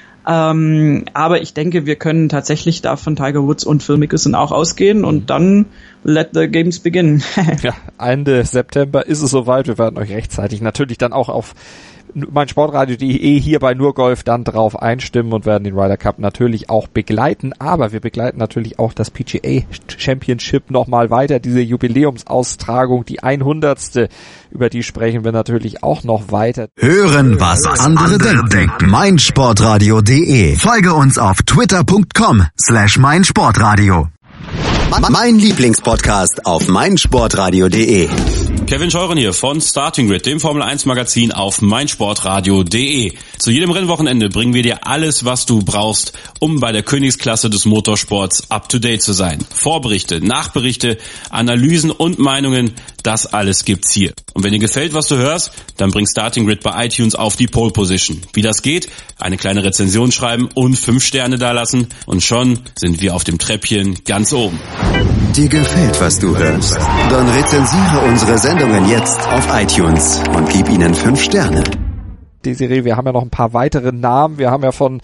Aber ich denke, wir können tatsächlich da von Tiger Woods und Phil Mickelson auch ausgehen und dann let the games begin. Ja, Ende September ist es soweit. Wir werden euch rechtzeitig natürlich dann auch auf meinsportradio.de hier bei Nur Golf dann drauf einstimmen und werden den Ryder Cup natürlich auch begleiten, aber wir begleiten natürlich auch das PGA Championship nochmal weiter, diese Jubiläumsaustragung, die 100. Über die sprechen wir natürlich auch noch weiter. Hören, was andere denken. meinsportradio.de. Folge uns auf twitter.com/meinsportradio. Mein Lieblingspodcast auf meinsportradio.de. Kevin Scheuren hier von Starting Grid, dem Formel 1 Magazin auf meinsportradio.de. Zu jedem Rennwochenende bringen wir dir alles, was du brauchst, um bei der Königsklasse des Motorsports up to date zu sein. Vorberichte, Nachberichte, Analysen und Meinungen, das alles gibt's hier. Und wenn dir gefällt, was du hörst, dann bring Starting Grid bei iTunes auf die Pole Position. Wie das geht? Eine kleine Rezension schreiben und 5 Sterne dalassen und schon sind wir auf dem Treppchen ganz oben. Dir gefällt, was du hörst? Dann rezensiere unsere Sendungen jetzt auf iTunes und gib ihnen 5 Sterne. Desiree, wir haben ja noch ein paar weitere Namen. Wir haben ja von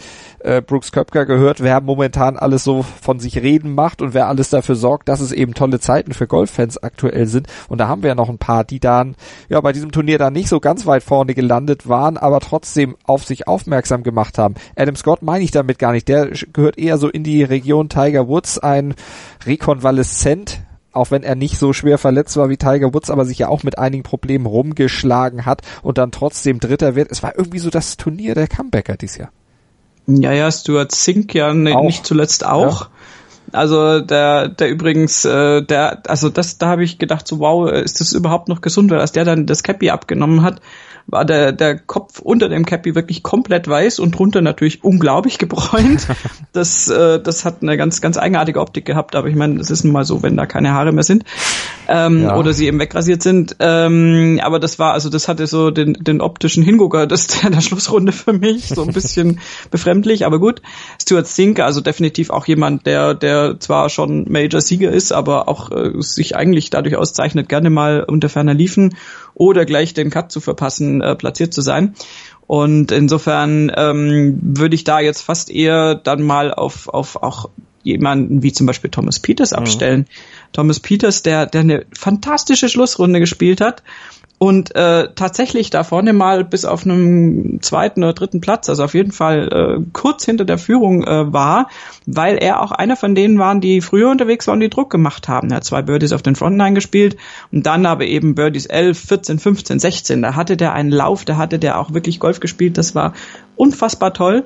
Brooks Koepka gehört, wer momentan alles so von sich reden macht und wer alles dafür sorgt, dass es eben tolle Zeiten für Golffans aktuell sind. Und da haben wir ja noch ein paar, die dann ja bei diesem Turnier dann nicht so ganz weit vorne gelandet waren, aber trotzdem auf sich aufmerksam gemacht haben. Adam Scott meine ich damit gar nicht. Der gehört eher so in die Region Tiger Woods, ein Rekonvaleszent, auch wenn er nicht so schwer verletzt war wie Tiger Woods, aber sich ja auch mit einigen Problemen rumgeschlagen hat und dann trotzdem Dritter wird. Es war irgendwie so das Turnier der Comebacker dieses Jahr. Ja, Stuart Sink ja nicht zuletzt auch. Ja. Also der übrigens, da habe ich gedacht, so wow, ist das überhaupt noch gesund, weil als der dann das Cappy abgenommen hat, war der Kopf unter dem Cappy wirklich komplett weiß und drunter natürlich unglaublich gebräunt. Das hat eine ganz, ganz eigenartige Optik gehabt, aber ich meine, das ist nun mal so, wenn da keine Haare mehr sind, oder sie eben wegrasiert sind. Aber das hatte so den optischen Hingucker der Schlussrunde für mich, so ein bisschen befremdlich, aber gut. Stuart Sink, also definitiv auch jemand, der zwar schon Major-Sieger ist, aber auch sich eigentlich dadurch auszeichnet, gerne mal unter ferner Liefen oder gleich den Cut zu verpassen, platziert zu sein. Und insofern würde ich da jetzt fast eher dann mal auf auch jemanden wie zum Beispiel Thomas Pieters abstellen. Thomas Pieters, der eine fantastische Schlussrunde gespielt hat und tatsächlich da vorne mal bis auf einem 2. oder 3. Platz, also auf jeden Fall kurz hinter der Führung war, weil er auch einer von denen waren, die früher unterwegs waren und die Druck gemacht haben. Er hat 2 Birdies auf den Frontline gespielt und dann aber eben Birdies 11, 14, 15, 16. Da hatte der einen Lauf, da hatte der auch wirklich Golf gespielt. Das war unfassbar toll.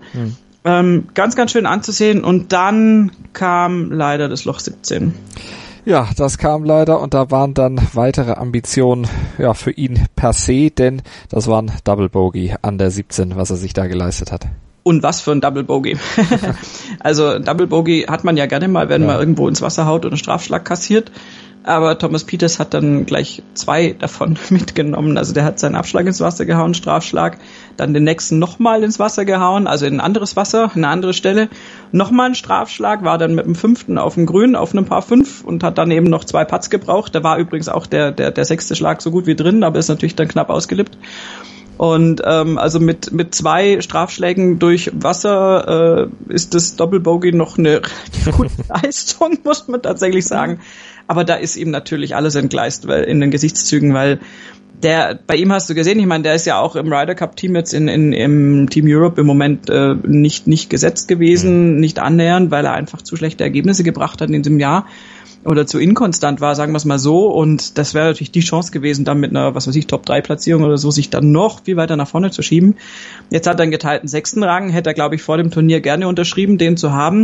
Ganz, ganz schön anzusehen und dann kam leider das Loch 17. Ja, das kam leider und da waren dann weitere Ambitionen ja für ihn per se, denn das war ein Double Bogey an der 17, was er sich da geleistet hat. Und was für ein Double Bogey. Also Double Bogey hat man ja gerne mal, wenn man irgendwo ins Wasser haut und einen Strafschlag kassiert. Aber Thomas Pieters hat dann gleich 2 davon mitgenommen. Also der hat seinen Abschlag ins Wasser gehauen, Strafschlag, dann den nächsten nochmal ins Wasser gehauen, also in ein anderes Wasser, eine andere Stelle. Nochmal ein Strafschlag, war dann mit dem 5. auf dem Grün, auf einem Par 5 und hat dann eben noch 2 Putts gebraucht. Da war übrigens auch der 6. Schlag so gut wie drin, aber ist natürlich dann knapp ausgelippt. Und also mit 2 Strafschlägen durch Wasser ist das Double Bogey noch eine relativ gute Leistung, muss man tatsächlich sagen. Aber da ist ihm natürlich alles entgleist in den Gesichtszügen, weil bei ihm hast du gesehen, ich meine, der ist ja auch im Ryder Cup Team jetzt im Team Europe im Moment nicht gesetzt gewesen, nicht annähernd, weil er einfach zu schlechte Ergebnisse gebracht hat in diesem Jahr oder zu inkonstant war, sagen wir es mal so. Und das wäre natürlich die Chance gewesen, dann mit einer, Top-3-Platzierung oder so, sich dann noch viel weiter nach vorne zu schieben. Jetzt hat er einen geteilten 6. Rang, hätte er, glaube ich, vor dem Turnier gerne unterschrieben, den zu haben.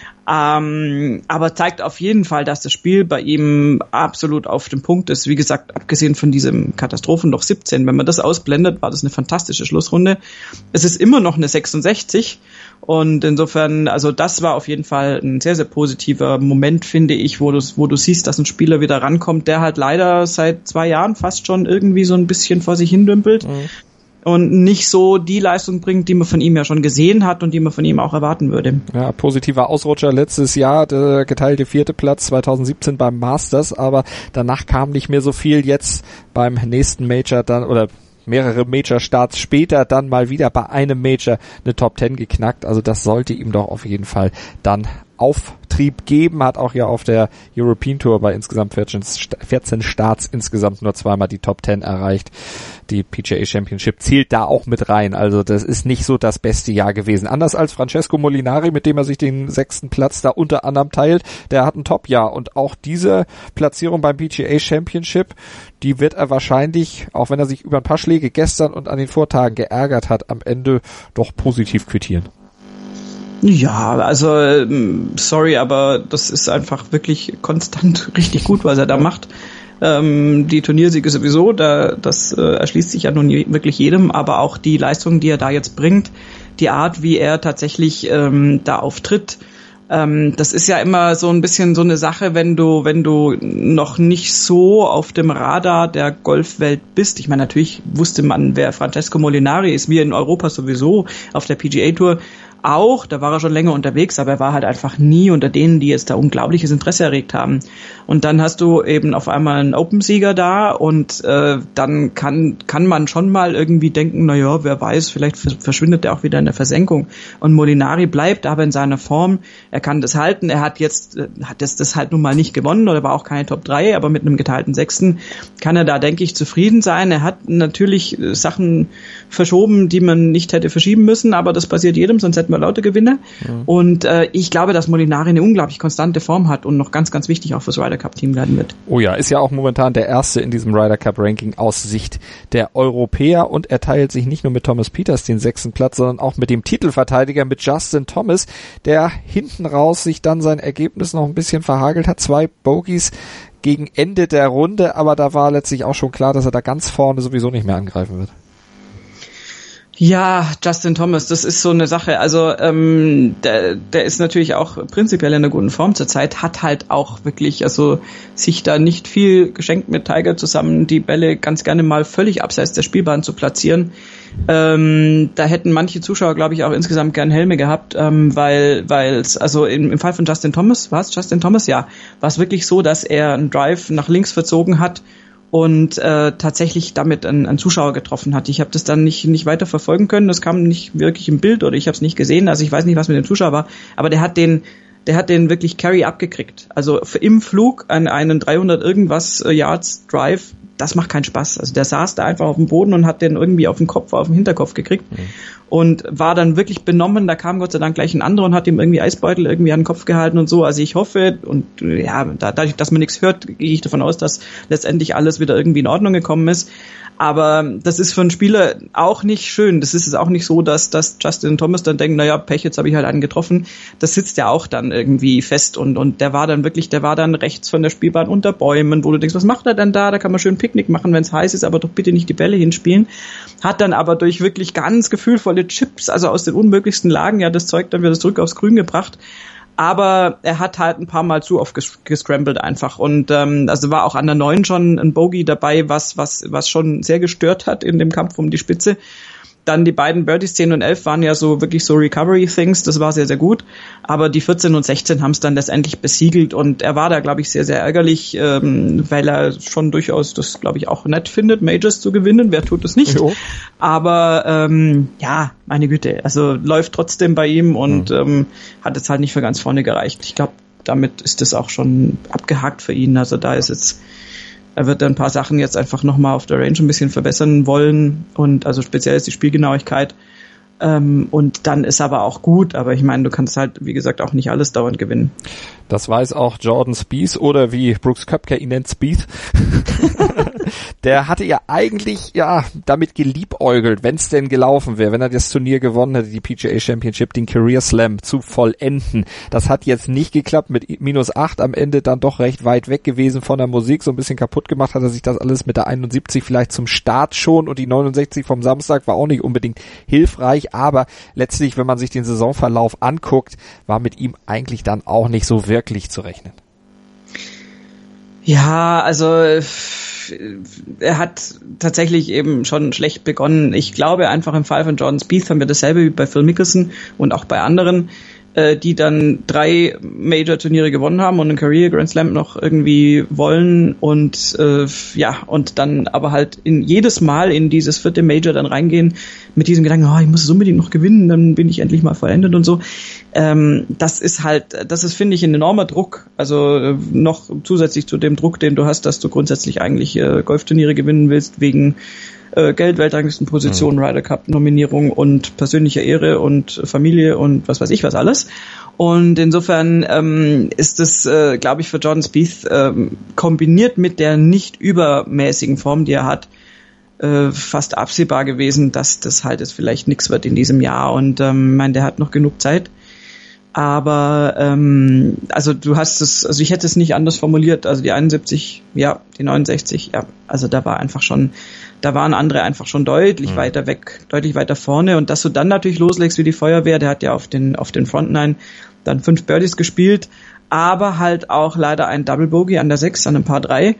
Aber zeigt auf jeden Fall, dass das Spiel bei ihm absolut auf dem Punkt ist. Wie gesagt, abgesehen von diesem Katastrophenloch 17, wenn man das ausblendet, war das eine fantastische Schlussrunde. Es ist immer noch eine 66 und insofern, also das war auf jeden Fall ein sehr, sehr positiver Moment, finde ich, wo du siehst, dass ein Spieler wieder rankommt, der halt leider seit 2 Jahren fast schon irgendwie so ein bisschen vor sich hin dümpelt. Und nicht so die Leistung bringt, die man von ihm ja schon gesehen hat und die man von ihm auch erwarten würde. Ja, positiver Ausrutscher letztes Jahr, der geteilte 4. Platz 2017 beim Masters, aber danach kam nicht mehr so viel. Jetzt beim nächsten Major dann, oder mehrere Major-Starts später dann mal wieder bei einem Major eine Top 10 geknackt. Also das sollte ihm doch auf jeden Fall dann Auftrieb geben, hat auch ja auf der European Tour bei insgesamt 14 Starts insgesamt nur 2-mal die Top 10 erreicht. Die PGA Championship zielt da auch mit rein, also das ist nicht so das beste Jahr gewesen. Anders als Francesco Molinari, mit dem er sich den 6. Platz da unter anderem teilt, der hat ein Top-Jahr und auch diese Platzierung beim PGA Championship, die wird er wahrscheinlich, auch wenn er sich über ein paar Schläge gestern und an den Vortagen geärgert hat, am Ende doch positiv quittieren. Ja, also sorry, aber das ist einfach wirklich konstant richtig gut, was er da macht. Die Turniersiege sowieso, das erschließt sich ja nun wirklich jedem, aber auch die Leistung, die er da jetzt bringt, die Art, wie er tatsächlich da auftritt, das ist ja immer so ein bisschen so eine Sache, wenn du noch nicht so auf dem Radar der Golfwelt bist. Ich meine, natürlich wusste man, wer Francesco Molinari ist, wir in Europa sowieso auf der PGA Tour, auch, da war er schon länger unterwegs, aber er war halt einfach nie unter denen, die jetzt da unglaubliches Interesse erregt haben. Und dann hast du eben auf einmal einen Open-Sieger da und dann kann man schon mal irgendwie denken, naja, wer weiß, vielleicht verschwindet er auch wieder in der Versenkung. Und Molinari bleibt aber in seiner Form, er kann das halten, er hat das halt nun mal nicht gewonnen oder war auch keine Top 3, aber mit einem geteilten Sechsten kann er da, denke ich, zufrieden sein. Er hat natürlich Sachen verschoben, die man nicht hätte verschieben müssen, aber das passiert jedem, sonst hätten wir lauter Gewinner. Ja. Und ich glaube, dass Molinari eine unglaublich konstante Form hat und noch ganz, ganz wichtig auch fürs Ryder Cup Team werden wird. Oh ja, ist ja auch momentan der Erste in diesem Ryder Cup Ranking aus Sicht der Europäer und er teilt sich nicht nur mit Thomas Pieters den 6. Platz, sondern auch mit dem Titelverteidiger, mit Justin Thomas, der hinten raus sich dann sein Ergebnis noch ein bisschen verhagelt hat. 2 Bogies gegen Ende der Runde, aber da war letztlich auch schon klar, dass er da ganz vorne sowieso nicht mehr angreifen wird. Ja, Justin Thomas, das ist so eine Sache. Also der ist natürlich auch prinzipiell in einer guten Form zurzeit, hat halt auch wirklich sich da nicht viel geschenkt mit Tiger zusammen, die Bälle ganz gerne mal völlig abseits der Spielbahn zu platzieren. Da hätten manche Zuschauer, glaube ich, auch insgesamt gern Helme gehabt, weil es, also im Fall von Justin Thomas, war es wirklich so, dass er einen Drive nach links verzogen hat und tatsächlich damit einen Zuschauer getroffen hat. Ich habe das dann nicht weiter verfolgen können, das kam nicht wirklich im Bild oder ich habe es nicht gesehen, also ich weiß nicht, was mit dem Zuschauer war, aber der hat den wirklich Carry abgekriegt. Also im Flug an einen 300 irgendwas Yards Drive, das macht keinen Spaß. Also der saß da einfach auf dem Boden und hat den irgendwie auf den Hinterkopf gekriegt und war dann wirklich benommen. Da kam Gott sei Dank gleich ein anderer und hat ihm irgendwie Eisbeutel irgendwie an den Kopf gehalten und so. Also ich hoffe und ja, dadurch, dass man nichts hört, gehe ich davon aus, dass letztendlich alles wieder irgendwie in Ordnung gekommen ist. Aber das ist für einen Spieler auch nicht schön. Das ist es auch nicht so, dass Justin Thomas dann denkt, naja, Pech, jetzt habe ich halt einen getroffen. Das sitzt ja auch dann irgendwie fest und der war dann rechts von der Spielbahn unter Bäumen, wo du denkst, was macht er denn da? Da kann man schön Picknick machen, wenn es heiß ist, aber doch bitte nicht die Bälle hinspielen. Hat dann aber durch wirklich ganz gefühlvolle Chips, also aus den unmöglichsten Lagen, ja, das Zeug dann wieder zurück aufs Grün gebracht. Aber er hat halt ein paar Mal zu oft gescrambled einfach und also war auch an der 9 schon ein Bogey dabei, was schon sehr gestört hat in dem Kampf um die Spitze. Dann die beiden Birdies 10 und 11 waren ja so wirklich so Recovery-Things, das war sehr, sehr gut. Aber die 14 und 16 haben es dann letztendlich besiegelt und er war da, glaube ich, sehr, sehr ärgerlich, weil er schon durchaus das, glaube ich, auch nett findet, Majors zu gewinnen. Wer tut es nicht? Jo. Aber ja, meine Güte, also läuft trotzdem bei ihm und hat jetzt halt nicht für ganz vorne gereicht. Ich glaube, damit ist das auch schon abgehakt für ihn. Also da ist jetzt... Er wird ein paar Sachen jetzt einfach nochmal auf der Range ein bisschen verbessern wollen und also speziell ist die Spielgenauigkeit und dann ist aber auch gut, aber ich meine, du kannst halt, wie gesagt, auch nicht alles dauernd gewinnen. Das weiß auch Jordan Spieth oder wie Brooks Koepka ihn nennt, Spieth. Der hatte ja eigentlich damit geliebäugelt, wenn es denn gelaufen wäre, wenn er das Turnier gewonnen hätte, die PGA Championship, den Career Slam zu vollenden. Das hat jetzt nicht geklappt, mit -8 am Ende dann doch recht weit weg gewesen von der Musik, so ein bisschen kaputt gemacht hat er sich das alles mit der 71 vielleicht zum Start schon und die 69 vom Samstag war auch nicht unbedingt hilfreich, aber letztlich, wenn man sich den Saisonverlauf anguckt, war mit ihm eigentlich dann auch nicht so wirklich zu rechnen. Ja, also er hat tatsächlich eben schon schlecht begonnen. Ich glaube einfach im Fall von Jordan Spieth haben wir dasselbe wie bei Phil Mickelson und auch bei anderen, die dann 3 Major-Turniere gewonnen haben und einen Career Grand Slam noch irgendwie wollen und und dann aber halt jedes Mal in dieses 4. Major dann reingehen mit diesem Gedanken, ich muss es unbedingt noch gewinnen, dann bin ich endlich mal vollendet und so. Das ist, finde ich, ein enormer Druck, also noch zusätzlich zu dem Druck, den du hast, dass du grundsätzlich eigentlich Golfturniere gewinnen willst wegen Geld, Weltranglistenposition, Ryder Cup Nominierung und persönlicher Ehre und Familie und was weiß ich was alles. Und insofern ist es, glaube ich, für Jordan Spieth kombiniert mit der nicht übermäßigen Form, die er hat, fast absehbar gewesen, dass das halt jetzt vielleicht nichts wird in diesem Jahr. Und der hat noch genug Zeit. Aber also ich hätte es nicht anders formuliert. Also die 71, ja, die 69, ja, also da waren andere einfach schon deutlich weiter weg, deutlich weiter vorne. Und dass du dann natürlich loslegst wie die Feuerwehr, der hat ja auf den Front 9 dann 5 Birdies gespielt, aber halt auch leider ein Double Bogey an der 6, an einem Par 3.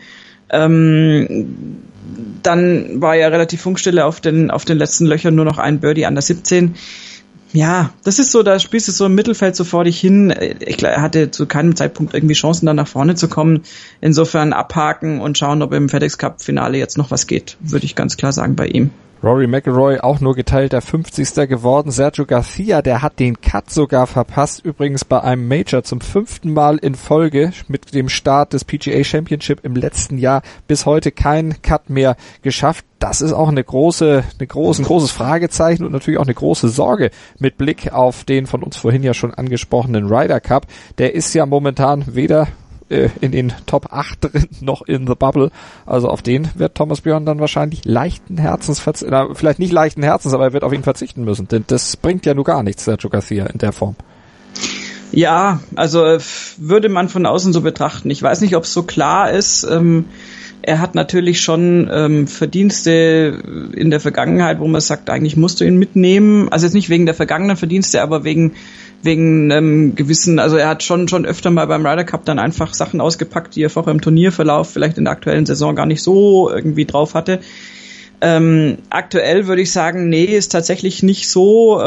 Dann war ja relativ Funkstille auf den letzten Löchern, nur noch ein Birdie an der 17. Ja, das ist so, da spielst du so im Mittelfeld so vor dich hin. Ich glaube, er hatte zu keinem Zeitpunkt irgendwie Chancen, da nach vorne zu kommen. Insofern abhaken und schauen, ob im FedEx Cup Finale jetzt noch was geht, würde ich ganz klar sagen bei ihm. Rory McIlroy auch nur geteilter 50. geworden. Sergio Garcia, der hat den Cut sogar verpasst. Übrigens bei einem Major zum 5. Mal in Folge mit dem Start des PGA Championship im letzten Jahr bis heute keinen Cut mehr geschafft. Das ist auch ein großes Fragezeichen und natürlich auch eine große Sorge mit Blick auf den von uns vorhin ja schon angesprochenen Ryder Cup. Der ist ja momentan weder in den Top 8 drin, noch in the Bubble. Also auf den wird Thomas Björn dann wahrscheinlich leichten Herzens vielleicht nicht leichten Herzens, aber er wird auf ihn verzichten müssen. Denn das bringt ja nur gar nichts, Sergio Garcia, in der Form. Ja, also würde man von außen so betrachten. Ich weiß nicht, ob es so klar ist. Er hat natürlich schon Verdienste in der Vergangenheit, wo man sagt, eigentlich musst du ihn mitnehmen. Also jetzt nicht wegen der vergangenen Verdienste, aber wegen gewissen, also er hat schon öfter mal beim Ryder Cup dann einfach Sachen ausgepackt, die er vorher im Turnierverlauf vielleicht in der aktuellen Saison gar nicht so irgendwie drauf hatte. Aktuell würde ich sagen, nee, ist tatsächlich nicht so,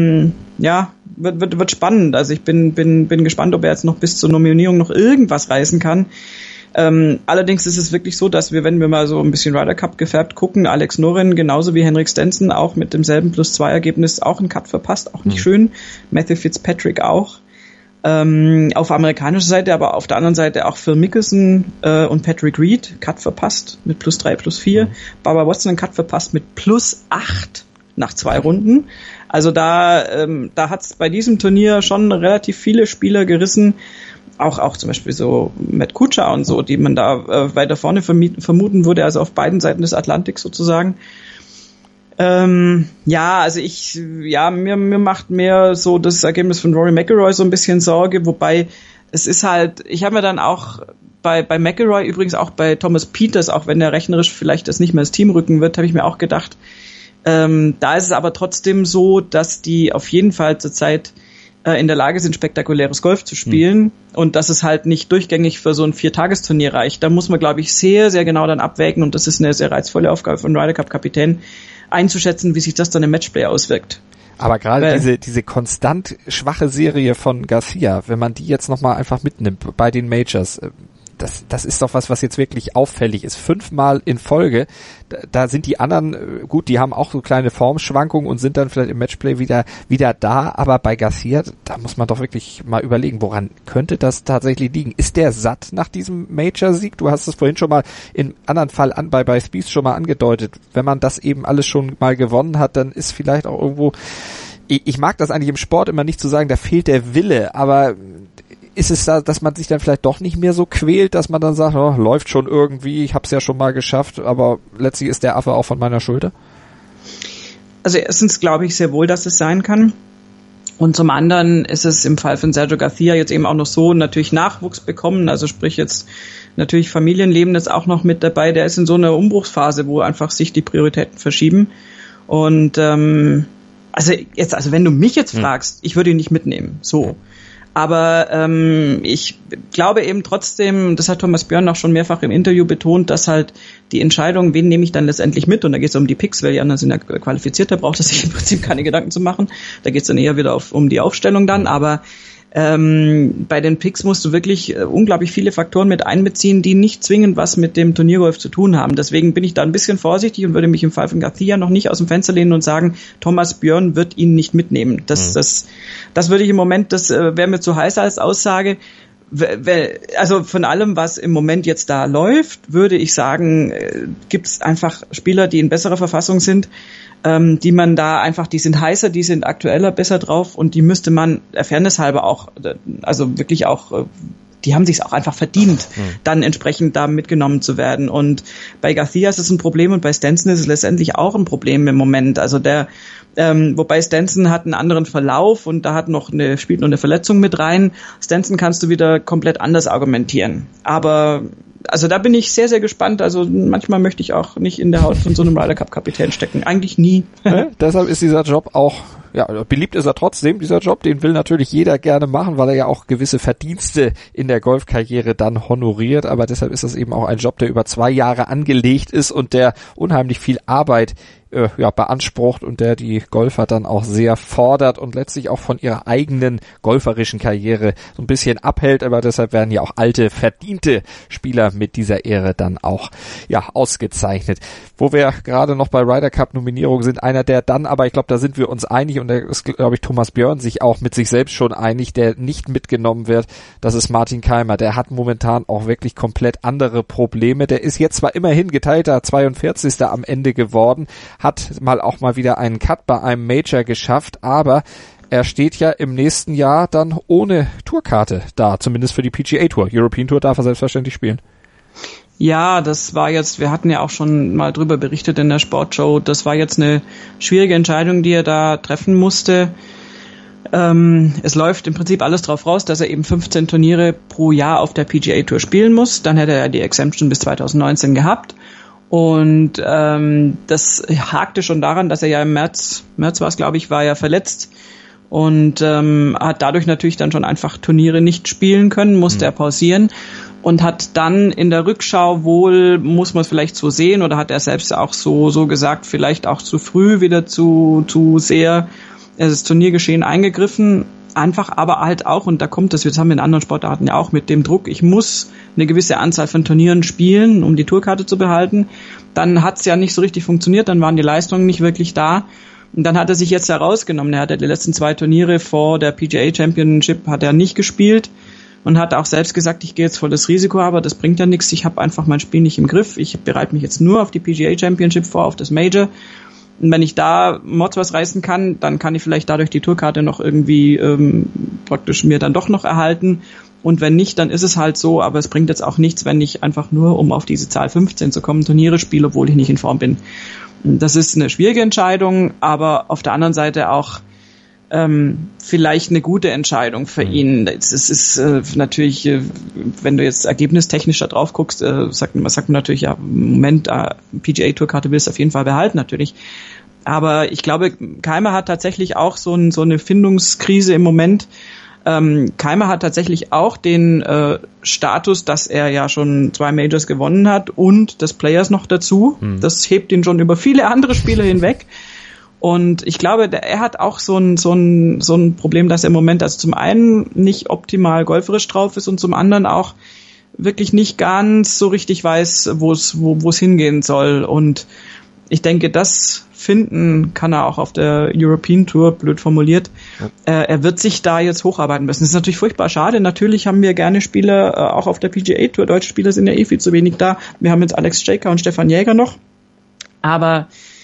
wird spannend. Also ich bin gespannt, ob er jetzt noch bis zur Nominierung noch irgendwas reißen kann. Allerdings ist es wirklich so, dass wir, wenn wir mal so ein bisschen Ryder Cup gefärbt gucken, Alex Noren genauso wie Henrik Stenson auch mit demselben +2-Ergebnis auch einen Cut verpasst, auch nicht schön. Matthew Fitzpatrick auch. Auf amerikanischer Seite, aber auf der anderen Seite auch Phil Mickelson und Patrick Reed Cut verpasst mit +3, +4. Barbara Watson einen Cut verpasst mit +8 nach 2 Runden. Also da hat es bei diesem Turnier schon relativ viele Spieler gerissen, auch zum Beispiel so Matt Kuchar und so, die man da weiter vorne vermuten würde, also auf beiden Seiten des Atlantiks sozusagen. Mir macht mehr so das Ergebnis von Rory McIlroy so ein bisschen Sorge, wobei es ist halt, ich habe mir dann auch bei McIlroy, übrigens auch bei Thomas Pieters, auch wenn er rechnerisch vielleicht das nicht mehr ins Team rücken wird, habe ich mir auch gedacht, da ist es aber trotzdem so, dass die auf jeden Fall zurzeit in der Lage sind, spektakuläres Golf zu spielen und dass es halt nicht durchgängig für so ein 4-Tagesturnier reicht. Da muss man, glaube ich, sehr, sehr genau dann abwägen und das ist eine sehr reizvolle Aufgabe von Ryder Cup Kapitän, einzuschätzen, wie sich das dann im Matchplay auswirkt. Aber gerade diese konstant schwache Serie von Garcia, wenn man die jetzt nochmal einfach mitnimmt bei den Majors, das ist doch was jetzt wirklich auffällig ist. 5-mal in Folge, da sind die anderen, gut, die haben auch so kleine Formschwankungen und sind dann vielleicht im Matchplay wieder da, aber bei Garcia, da muss man doch wirklich mal überlegen, woran könnte das tatsächlich liegen? Ist der satt nach diesem Major-Sieg? Du hast es vorhin schon mal in anderen Fall bei Spieth schon mal angedeutet. Wenn man das eben alles schon mal gewonnen hat, dann ist vielleicht auch irgendwo, ich mag das eigentlich im Sport immer nicht zu sagen, da fehlt der Wille, aber ist es da, dass man sich dann vielleicht doch nicht mehr so quält, dass man dann sagt, oh, läuft schon irgendwie, ich hab's ja schon mal geschafft, aber letztlich ist der Affe auch von meiner Schulter? Also erstens glaube ich sehr wohl, dass es sein kann. Und zum anderen ist es im Fall von Sergio Garcia jetzt eben auch noch so, natürlich Nachwuchs bekommen, also sprich jetzt natürlich Familienleben ist auch noch mit dabei, der ist in so einer Umbruchsphase, wo einfach sich die Prioritäten verschieben. Und wenn du mich jetzt fragst, ich würde ihn nicht mitnehmen, so. Aber ich glaube eben trotzdem, das hat Thomas Björn auch schon mehrfach im Interview betont, dass halt die Entscheidung, wen nehme ich dann letztendlich mit, und da geht es um die Picks, weil die anderen sind ja qualifiziert, da braucht er sich im Prinzip keine Gedanken zu machen. Da geht es dann eher wieder um die Aufstellung dann, aber bei den Picks musst du wirklich unglaublich viele Faktoren mit einbeziehen, die nicht zwingend was mit dem Turniergolf zu tun haben. Deswegen bin ich da ein bisschen vorsichtig und würde mich im Fall von Garcia noch nicht aus dem Fenster lehnen und sagen, Thomas Björn wird ihn nicht mitnehmen. Das würde ich im Moment, das wäre mir zu heiß als Aussage. Also von allem, was im Moment jetzt da läuft, würde ich sagen, gibt es einfach Spieler, die in besserer Verfassung sind, die man da einfach, die sind heißer, die sind aktueller, besser drauf, und die müsste man der Fairness halber auch, also wirklich auch, die haben sich's auch einfach verdient, dann entsprechend da mitgenommen zu werden. Und bei Garcia ist es ein Problem und bei Stenson ist es letztendlich auch ein Problem im Moment. Also wobei Stenson hat einen anderen Verlauf und da spielt noch eine Verletzung mit rein. Stenson kannst du wieder komplett anders argumentieren. Aber also da bin ich sehr, sehr gespannt. Also manchmal möchte ich auch nicht in der Haut von so einem Ryder Cup Kapitän stecken. Eigentlich nie. Deshalb ist dieser Job auch beliebt ist er trotzdem, dieser Job, den will natürlich jeder gerne machen, weil er ja auch gewisse Verdienste in der Golfkarriere dann honoriert, aber deshalb ist das eben auch ein Job, der über 2 Jahre angelegt ist und der unheimlich viel Arbeit beansprucht und der die Golfer dann auch sehr fordert und letztlich auch von ihrer eigenen golferischen Karriere so ein bisschen abhält, aber deshalb werden ja auch alte, verdiente Spieler mit dieser Ehre dann auch ausgezeichnet. Wo wir gerade noch bei Ryder Cup Nominierungen sind, einer der dann, aber ich glaube, da sind wir uns einig und da ist, glaube ich, Thomas Björn sich auch mit sich selbst schon einig, der nicht mitgenommen wird, das ist Martin Kaymer. Der hat momentan auch wirklich komplett andere Probleme. Der ist jetzt zwar immerhin geteilter 42. am Ende geworden, hat mal wieder einen Cut bei einem Major geschafft, aber er steht ja im nächsten Jahr dann ohne Tourkarte da, zumindest für die PGA Tour. European Tour darf er selbstverständlich spielen. Ja, das war jetzt, wir hatten ja auch schon mal drüber berichtet in der Sportshow, das war jetzt eine schwierige Entscheidung, die er da treffen musste. Es läuft im Prinzip alles drauf raus, dass er eben 15 Turniere pro Jahr auf der PGA Tour spielen muss. Dann hätte er die Exemption bis 2019 gehabt. Und das hakte schon daran, dass er ja im März war es, glaube ich, war ja verletzt und hat dadurch natürlich dann schon einfach Turniere nicht spielen können, musste er pausieren und hat dann in der Rückschau wohl, muss man es vielleicht so sehen, oder hat er selbst auch so gesagt, vielleicht auch zu früh wieder zu sehr das Turniergeschehen eingegriffen. Einfach aber halt auch, und da kommt das, jetzt haben wir in anderen Sportarten ja auch mit dem Druck, ich muss eine gewisse Anzahl von Turnieren spielen, um die Tourkarte zu behalten. Dann hat es ja nicht so richtig funktioniert, dann waren die Leistungen nicht wirklich da. Und dann hat er sich jetzt herausgenommen. Er hat die letzten 2 Turniere vor der PGA Championship hat er nicht gespielt und hat auch selbst gesagt, ich gehe jetzt voll das Risiko, aber das bringt ja nichts, ich habe einfach mein Spiel nicht im Griff. Ich bereite mich jetzt nur auf die PGA Championship vor, auf das Major. Und wenn ich da Mods was reißen kann, dann kann ich vielleicht dadurch die Tourkarte noch irgendwie praktisch mir dann doch noch erhalten. Und wenn nicht, dann ist es halt so, aber es bringt jetzt auch nichts, wenn ich einfach nur, um auf diese Zahl 15 zu kommen, Turniere spiele, obwohl ich nicht in Form bin. Das ist eine schwierige Entscheidung, aber auf der anderen Seite auch vielleicht eine gute Entscheidung für ihn. Es ist natürlich, wenn du jetzt ergebnistechnisch da drauf guckst, sagt man natürlich, ja, im Moment, PGA-Tourkarte willst du auf jeden Fall behalten, natürlich. Aber ich glaube, Kaymer hat tatsächlich auch so eine Findungskrise im Moment. Kaymer hat tatsächlich auch den Status, dass er ja schon 2 Majors gewonnen hat und des Players noch dazu. Das hebt ihn schon über viele andere Spieler hinweg. Und ich glaube, er hat auch so ein Problem, dass er im Moment also zum einen nicht optimal golferisch drauf ist und zum anderen auch wirklich nicht ganz so richtig weiß, wo es hingehen soll. Und ich denke, das finden kann er auch auf der European Tour, blöd formuliert. Er wird sich da jetzt hocharbeiten müssen. Das ist natürlich furchtbar schade. Natürlich haben wir gerne Spieler, auch auf der PGA Tour. Deutsche Spieler sind ja viel zu wenig da. Wir haben jetzt Alex Jaker und Stefan Jäger noch. Aber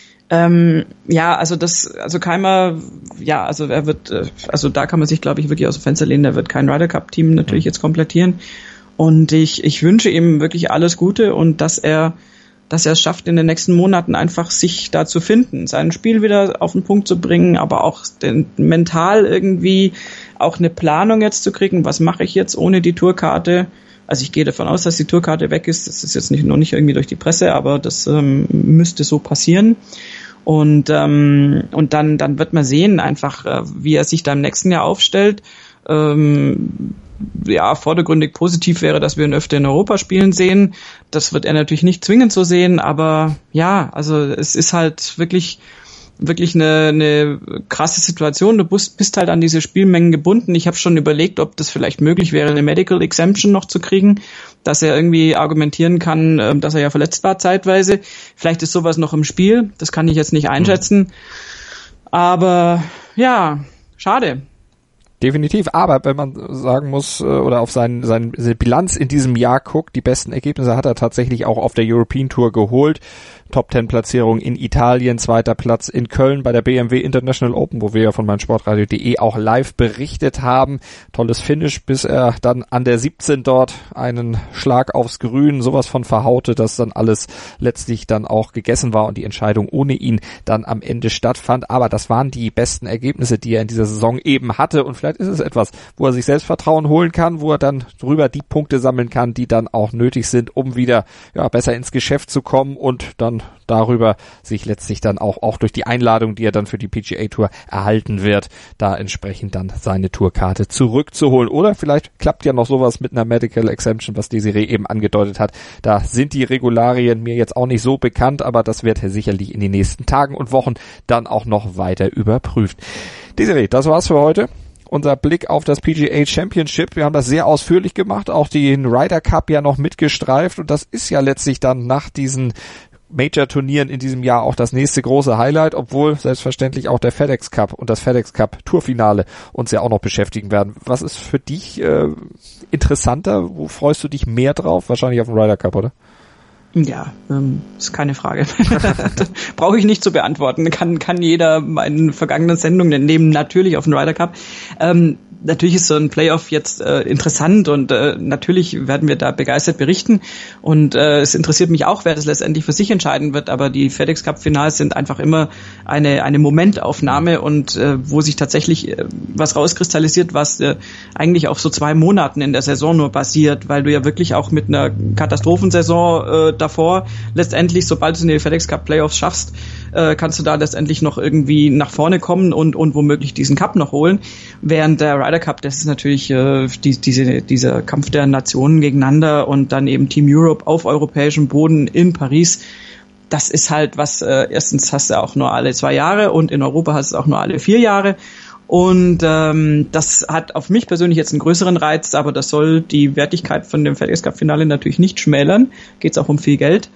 Kaymer, er wird, da kann man sich, glaube ich, wirklich aus dem Fenster lehnen. Er wird kein Ryder Cup Team natürlich jetzt komplettieren. Und ich wünsche ihm wirklich alles Gute und dass er es schafft, in den nächsten Monaten einfach sich da zu finden, sein Spiel wieder auf den Punkt zu bringen, aber auch mental irgendwie auch eine Planung jetzt zu kriegen. Was mache ich jetzt ohne die Tourkarte? Also ich gehe davon aus, dass die Tourkarte weg ist. Das ist jetzt noch nicht irgendwie durch die Presse, aber das müsste so passieren. Und dann wird man sehen einfach, wie er sich da im nächsten Jahr aufstellt. Vordergründig positiv wäre, dass wir ihn öfter in Europa spielen sehen. Das wird er natürlich nicht zwingend so sehen, aber ja, also es ist halt wirklich eine krasse Situation. Du bist halt an diese Spielmengen gebunden. Ich habe schon überlegt, ob das vielleicht möglich wäre, eine Medical Exemption noch zu kriegen, dass er irgendwie argumentieren kann, dass er ja verletzt war zeitweise. Vielleicht ist sowas noch im Spiel. Das kann ich jetzt nicht einschätzen. Aber ja, schade. Definitiv, aber wenn man sagen muss oder auf seine Bilanz in diesem Jahr guckt, die besten Ergebnisse hat er tatsächlich auch auf der European Tour geholt. Top-10-Platzierung in Italien, 2. Platz in Köln bei der BMW International Open, wo wir ja von meinsportradio.de auch live berichtet haben. Tolles Finish, bis er dann an der 17 dort einen Schlag aufs Grün sowas von verhaute, dass dann alles letztlich dann auch gegessen war und die Entscheidung ohne ihn dann am Ende stattfand. Aber das waren die besten Ergebnisse, die er in dieser Saison eben hatte, und vielleicht ist es etwas, wo er sich Selbstvertrauen holen kann, wo er dann drüber die Punkte sammeln kann, die dann auch nötig sind, um wieder besser ins Geschäft zu kommen und dann darüber sich letztlich dann auch durch die Einladung, die er dann für die PGA Tour erhalten wird, da entsprechend dann seine Tourkarte zurückzuholen. Oder vielleicht klappt ja noch sowas mit einer Medical Exemption, was Desiree eben angedeutet hat. Da sind die Regularien mir jetzt auch nicht so bekannt, aber das wird sicherlich in den nächsten Tagen und Wochen dann auch noch weiter überprüft. Desiree, das war's für heute. Unser Blick auf das PGA Championship. Wir haben das sehr ausführlich gemacht, auch den Ryder Cup ja noch mitgestreift und das ist ja letztlich dann nach diesen Major-Turnieren in diesem Jahr auch das nächste große Highlight, obwohl selbstverständlich auch der FedEx Cup und das FedEx Cup Tourfinale uns ja auch noch beschäftigen werden. Was ist für dich interessanter? Wo freust du dich mehr drauf? Wahrscheinlich auf den Ryder Cup, oder? Ja, ist keine Frage. Brauche ich nicht zu beantworten. Kann jeder meinen vergangenen Sendungen nehmen, natürlich auf den Ryder Cup. Natürlich ist so ein Playoff jetzt interessant und natürlich werden wir da begeistert berichten und es interessiert mich auch, wer das letztendlich für sich entscheiden wird, aber die FedEx Cup Finals sind einfach immer eine Momentaufnahme und wo sich tatsächlich was rauskristallisiert, was eigentlich auf so 2 Monaten in der Saison nur basiert, weil du ja wirklich auch mit einer Katastrophensaison davor letztendlich, sobald du in die FedEx Cup Playoffs schaffst, kannst du da letztendlich noch irgendwie nach vorne kommen und womöglich diesen Cup noch holen, während der Ryder Cup, das ist natürlich dieser Kampf der Nationen gegeneinander und dann eben Team Europe auf europäischem Boden in Paris. Das ist halt was, erstens hast du auch nur alle 2 Jahre und in Europa hast du auch nur alle 4 Jahre. Und das hat auf mich persönlich jetzt einen größeren Reiz, aber das soll die Wertigkeit von dem FedEx Cup Finale natürlich nicht schmälern. Geht's auch um viel Geld.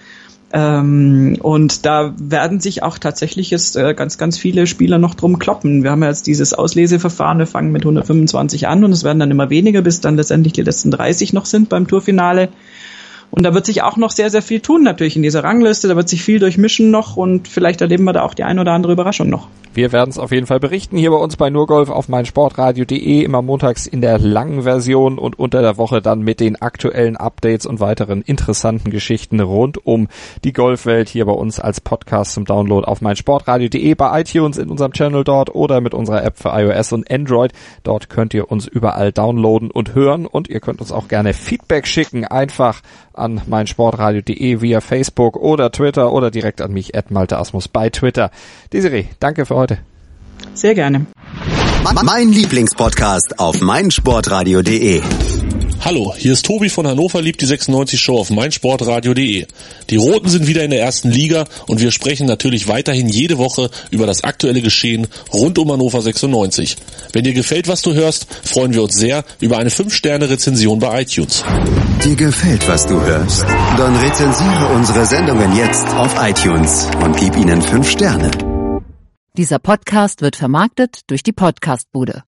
Und da werden sich auch tatsächlich jetzt ganz, ganz viele Spieler noch drum kloppen. Wir haben ja jetzt dieses Ausleseverfahren, wir fangen mit 125 an und es werden dann immer weniger, bis dann letztendlich die letzten 30 noch sind beim Tourfinale. Und da wird sich auch noch sehr, sehr viel tun natürlich in dieser Rangliste, da wird sich viel durchmischen noch und vielleicht erleben wir da auch die ein oder andere Überraschung noch. Wir werden es auf jeden Fall berichten, hier bei uns bei Nurgolf auf meinsportradio.de, immer montags in der langen Version und unter der Woche dann mit den aktuellen Updates und weiteren interessanten Geschichten rund um die Golfwelt hier bei uns als Podcast zum Download auf meinsportradio.de, bei iTunes in unserem Channel dort oder mit unserer App für iOS und Android. Dort könnt ihr uns überall downloaden und hören und ihr könnt uns auch gerne Feedback schicken, einfach an meinsportradio.de via Facebook oder Twitter oder direkt an mich @malteasmus bei Twitter. Desiree, danke für heute. Sehr gerne. Mein Lieblingspodcast auf meinsportradio.de. Hallo, hier ist Tobi von Hannover liebt die 96 Show auf meinsportradio.de. Die Roten sind wieder in der ersten Liga und wir sprechen natürlich weiterhin jede Woche über das aktuelle Geschehen rund um Hannover 96. Wenn dir gefällt, was du hörst, freuen wir uns sehr über eine 5-Sterne-Rezension bei iTunes. Dir gefällt, was du hörst? Dann rezensiere unsere Sendungen jetzt auf iTunes und gib ihnen 5 Sterne. Dieser Podcast wird vermarktet durch die Podcastbude.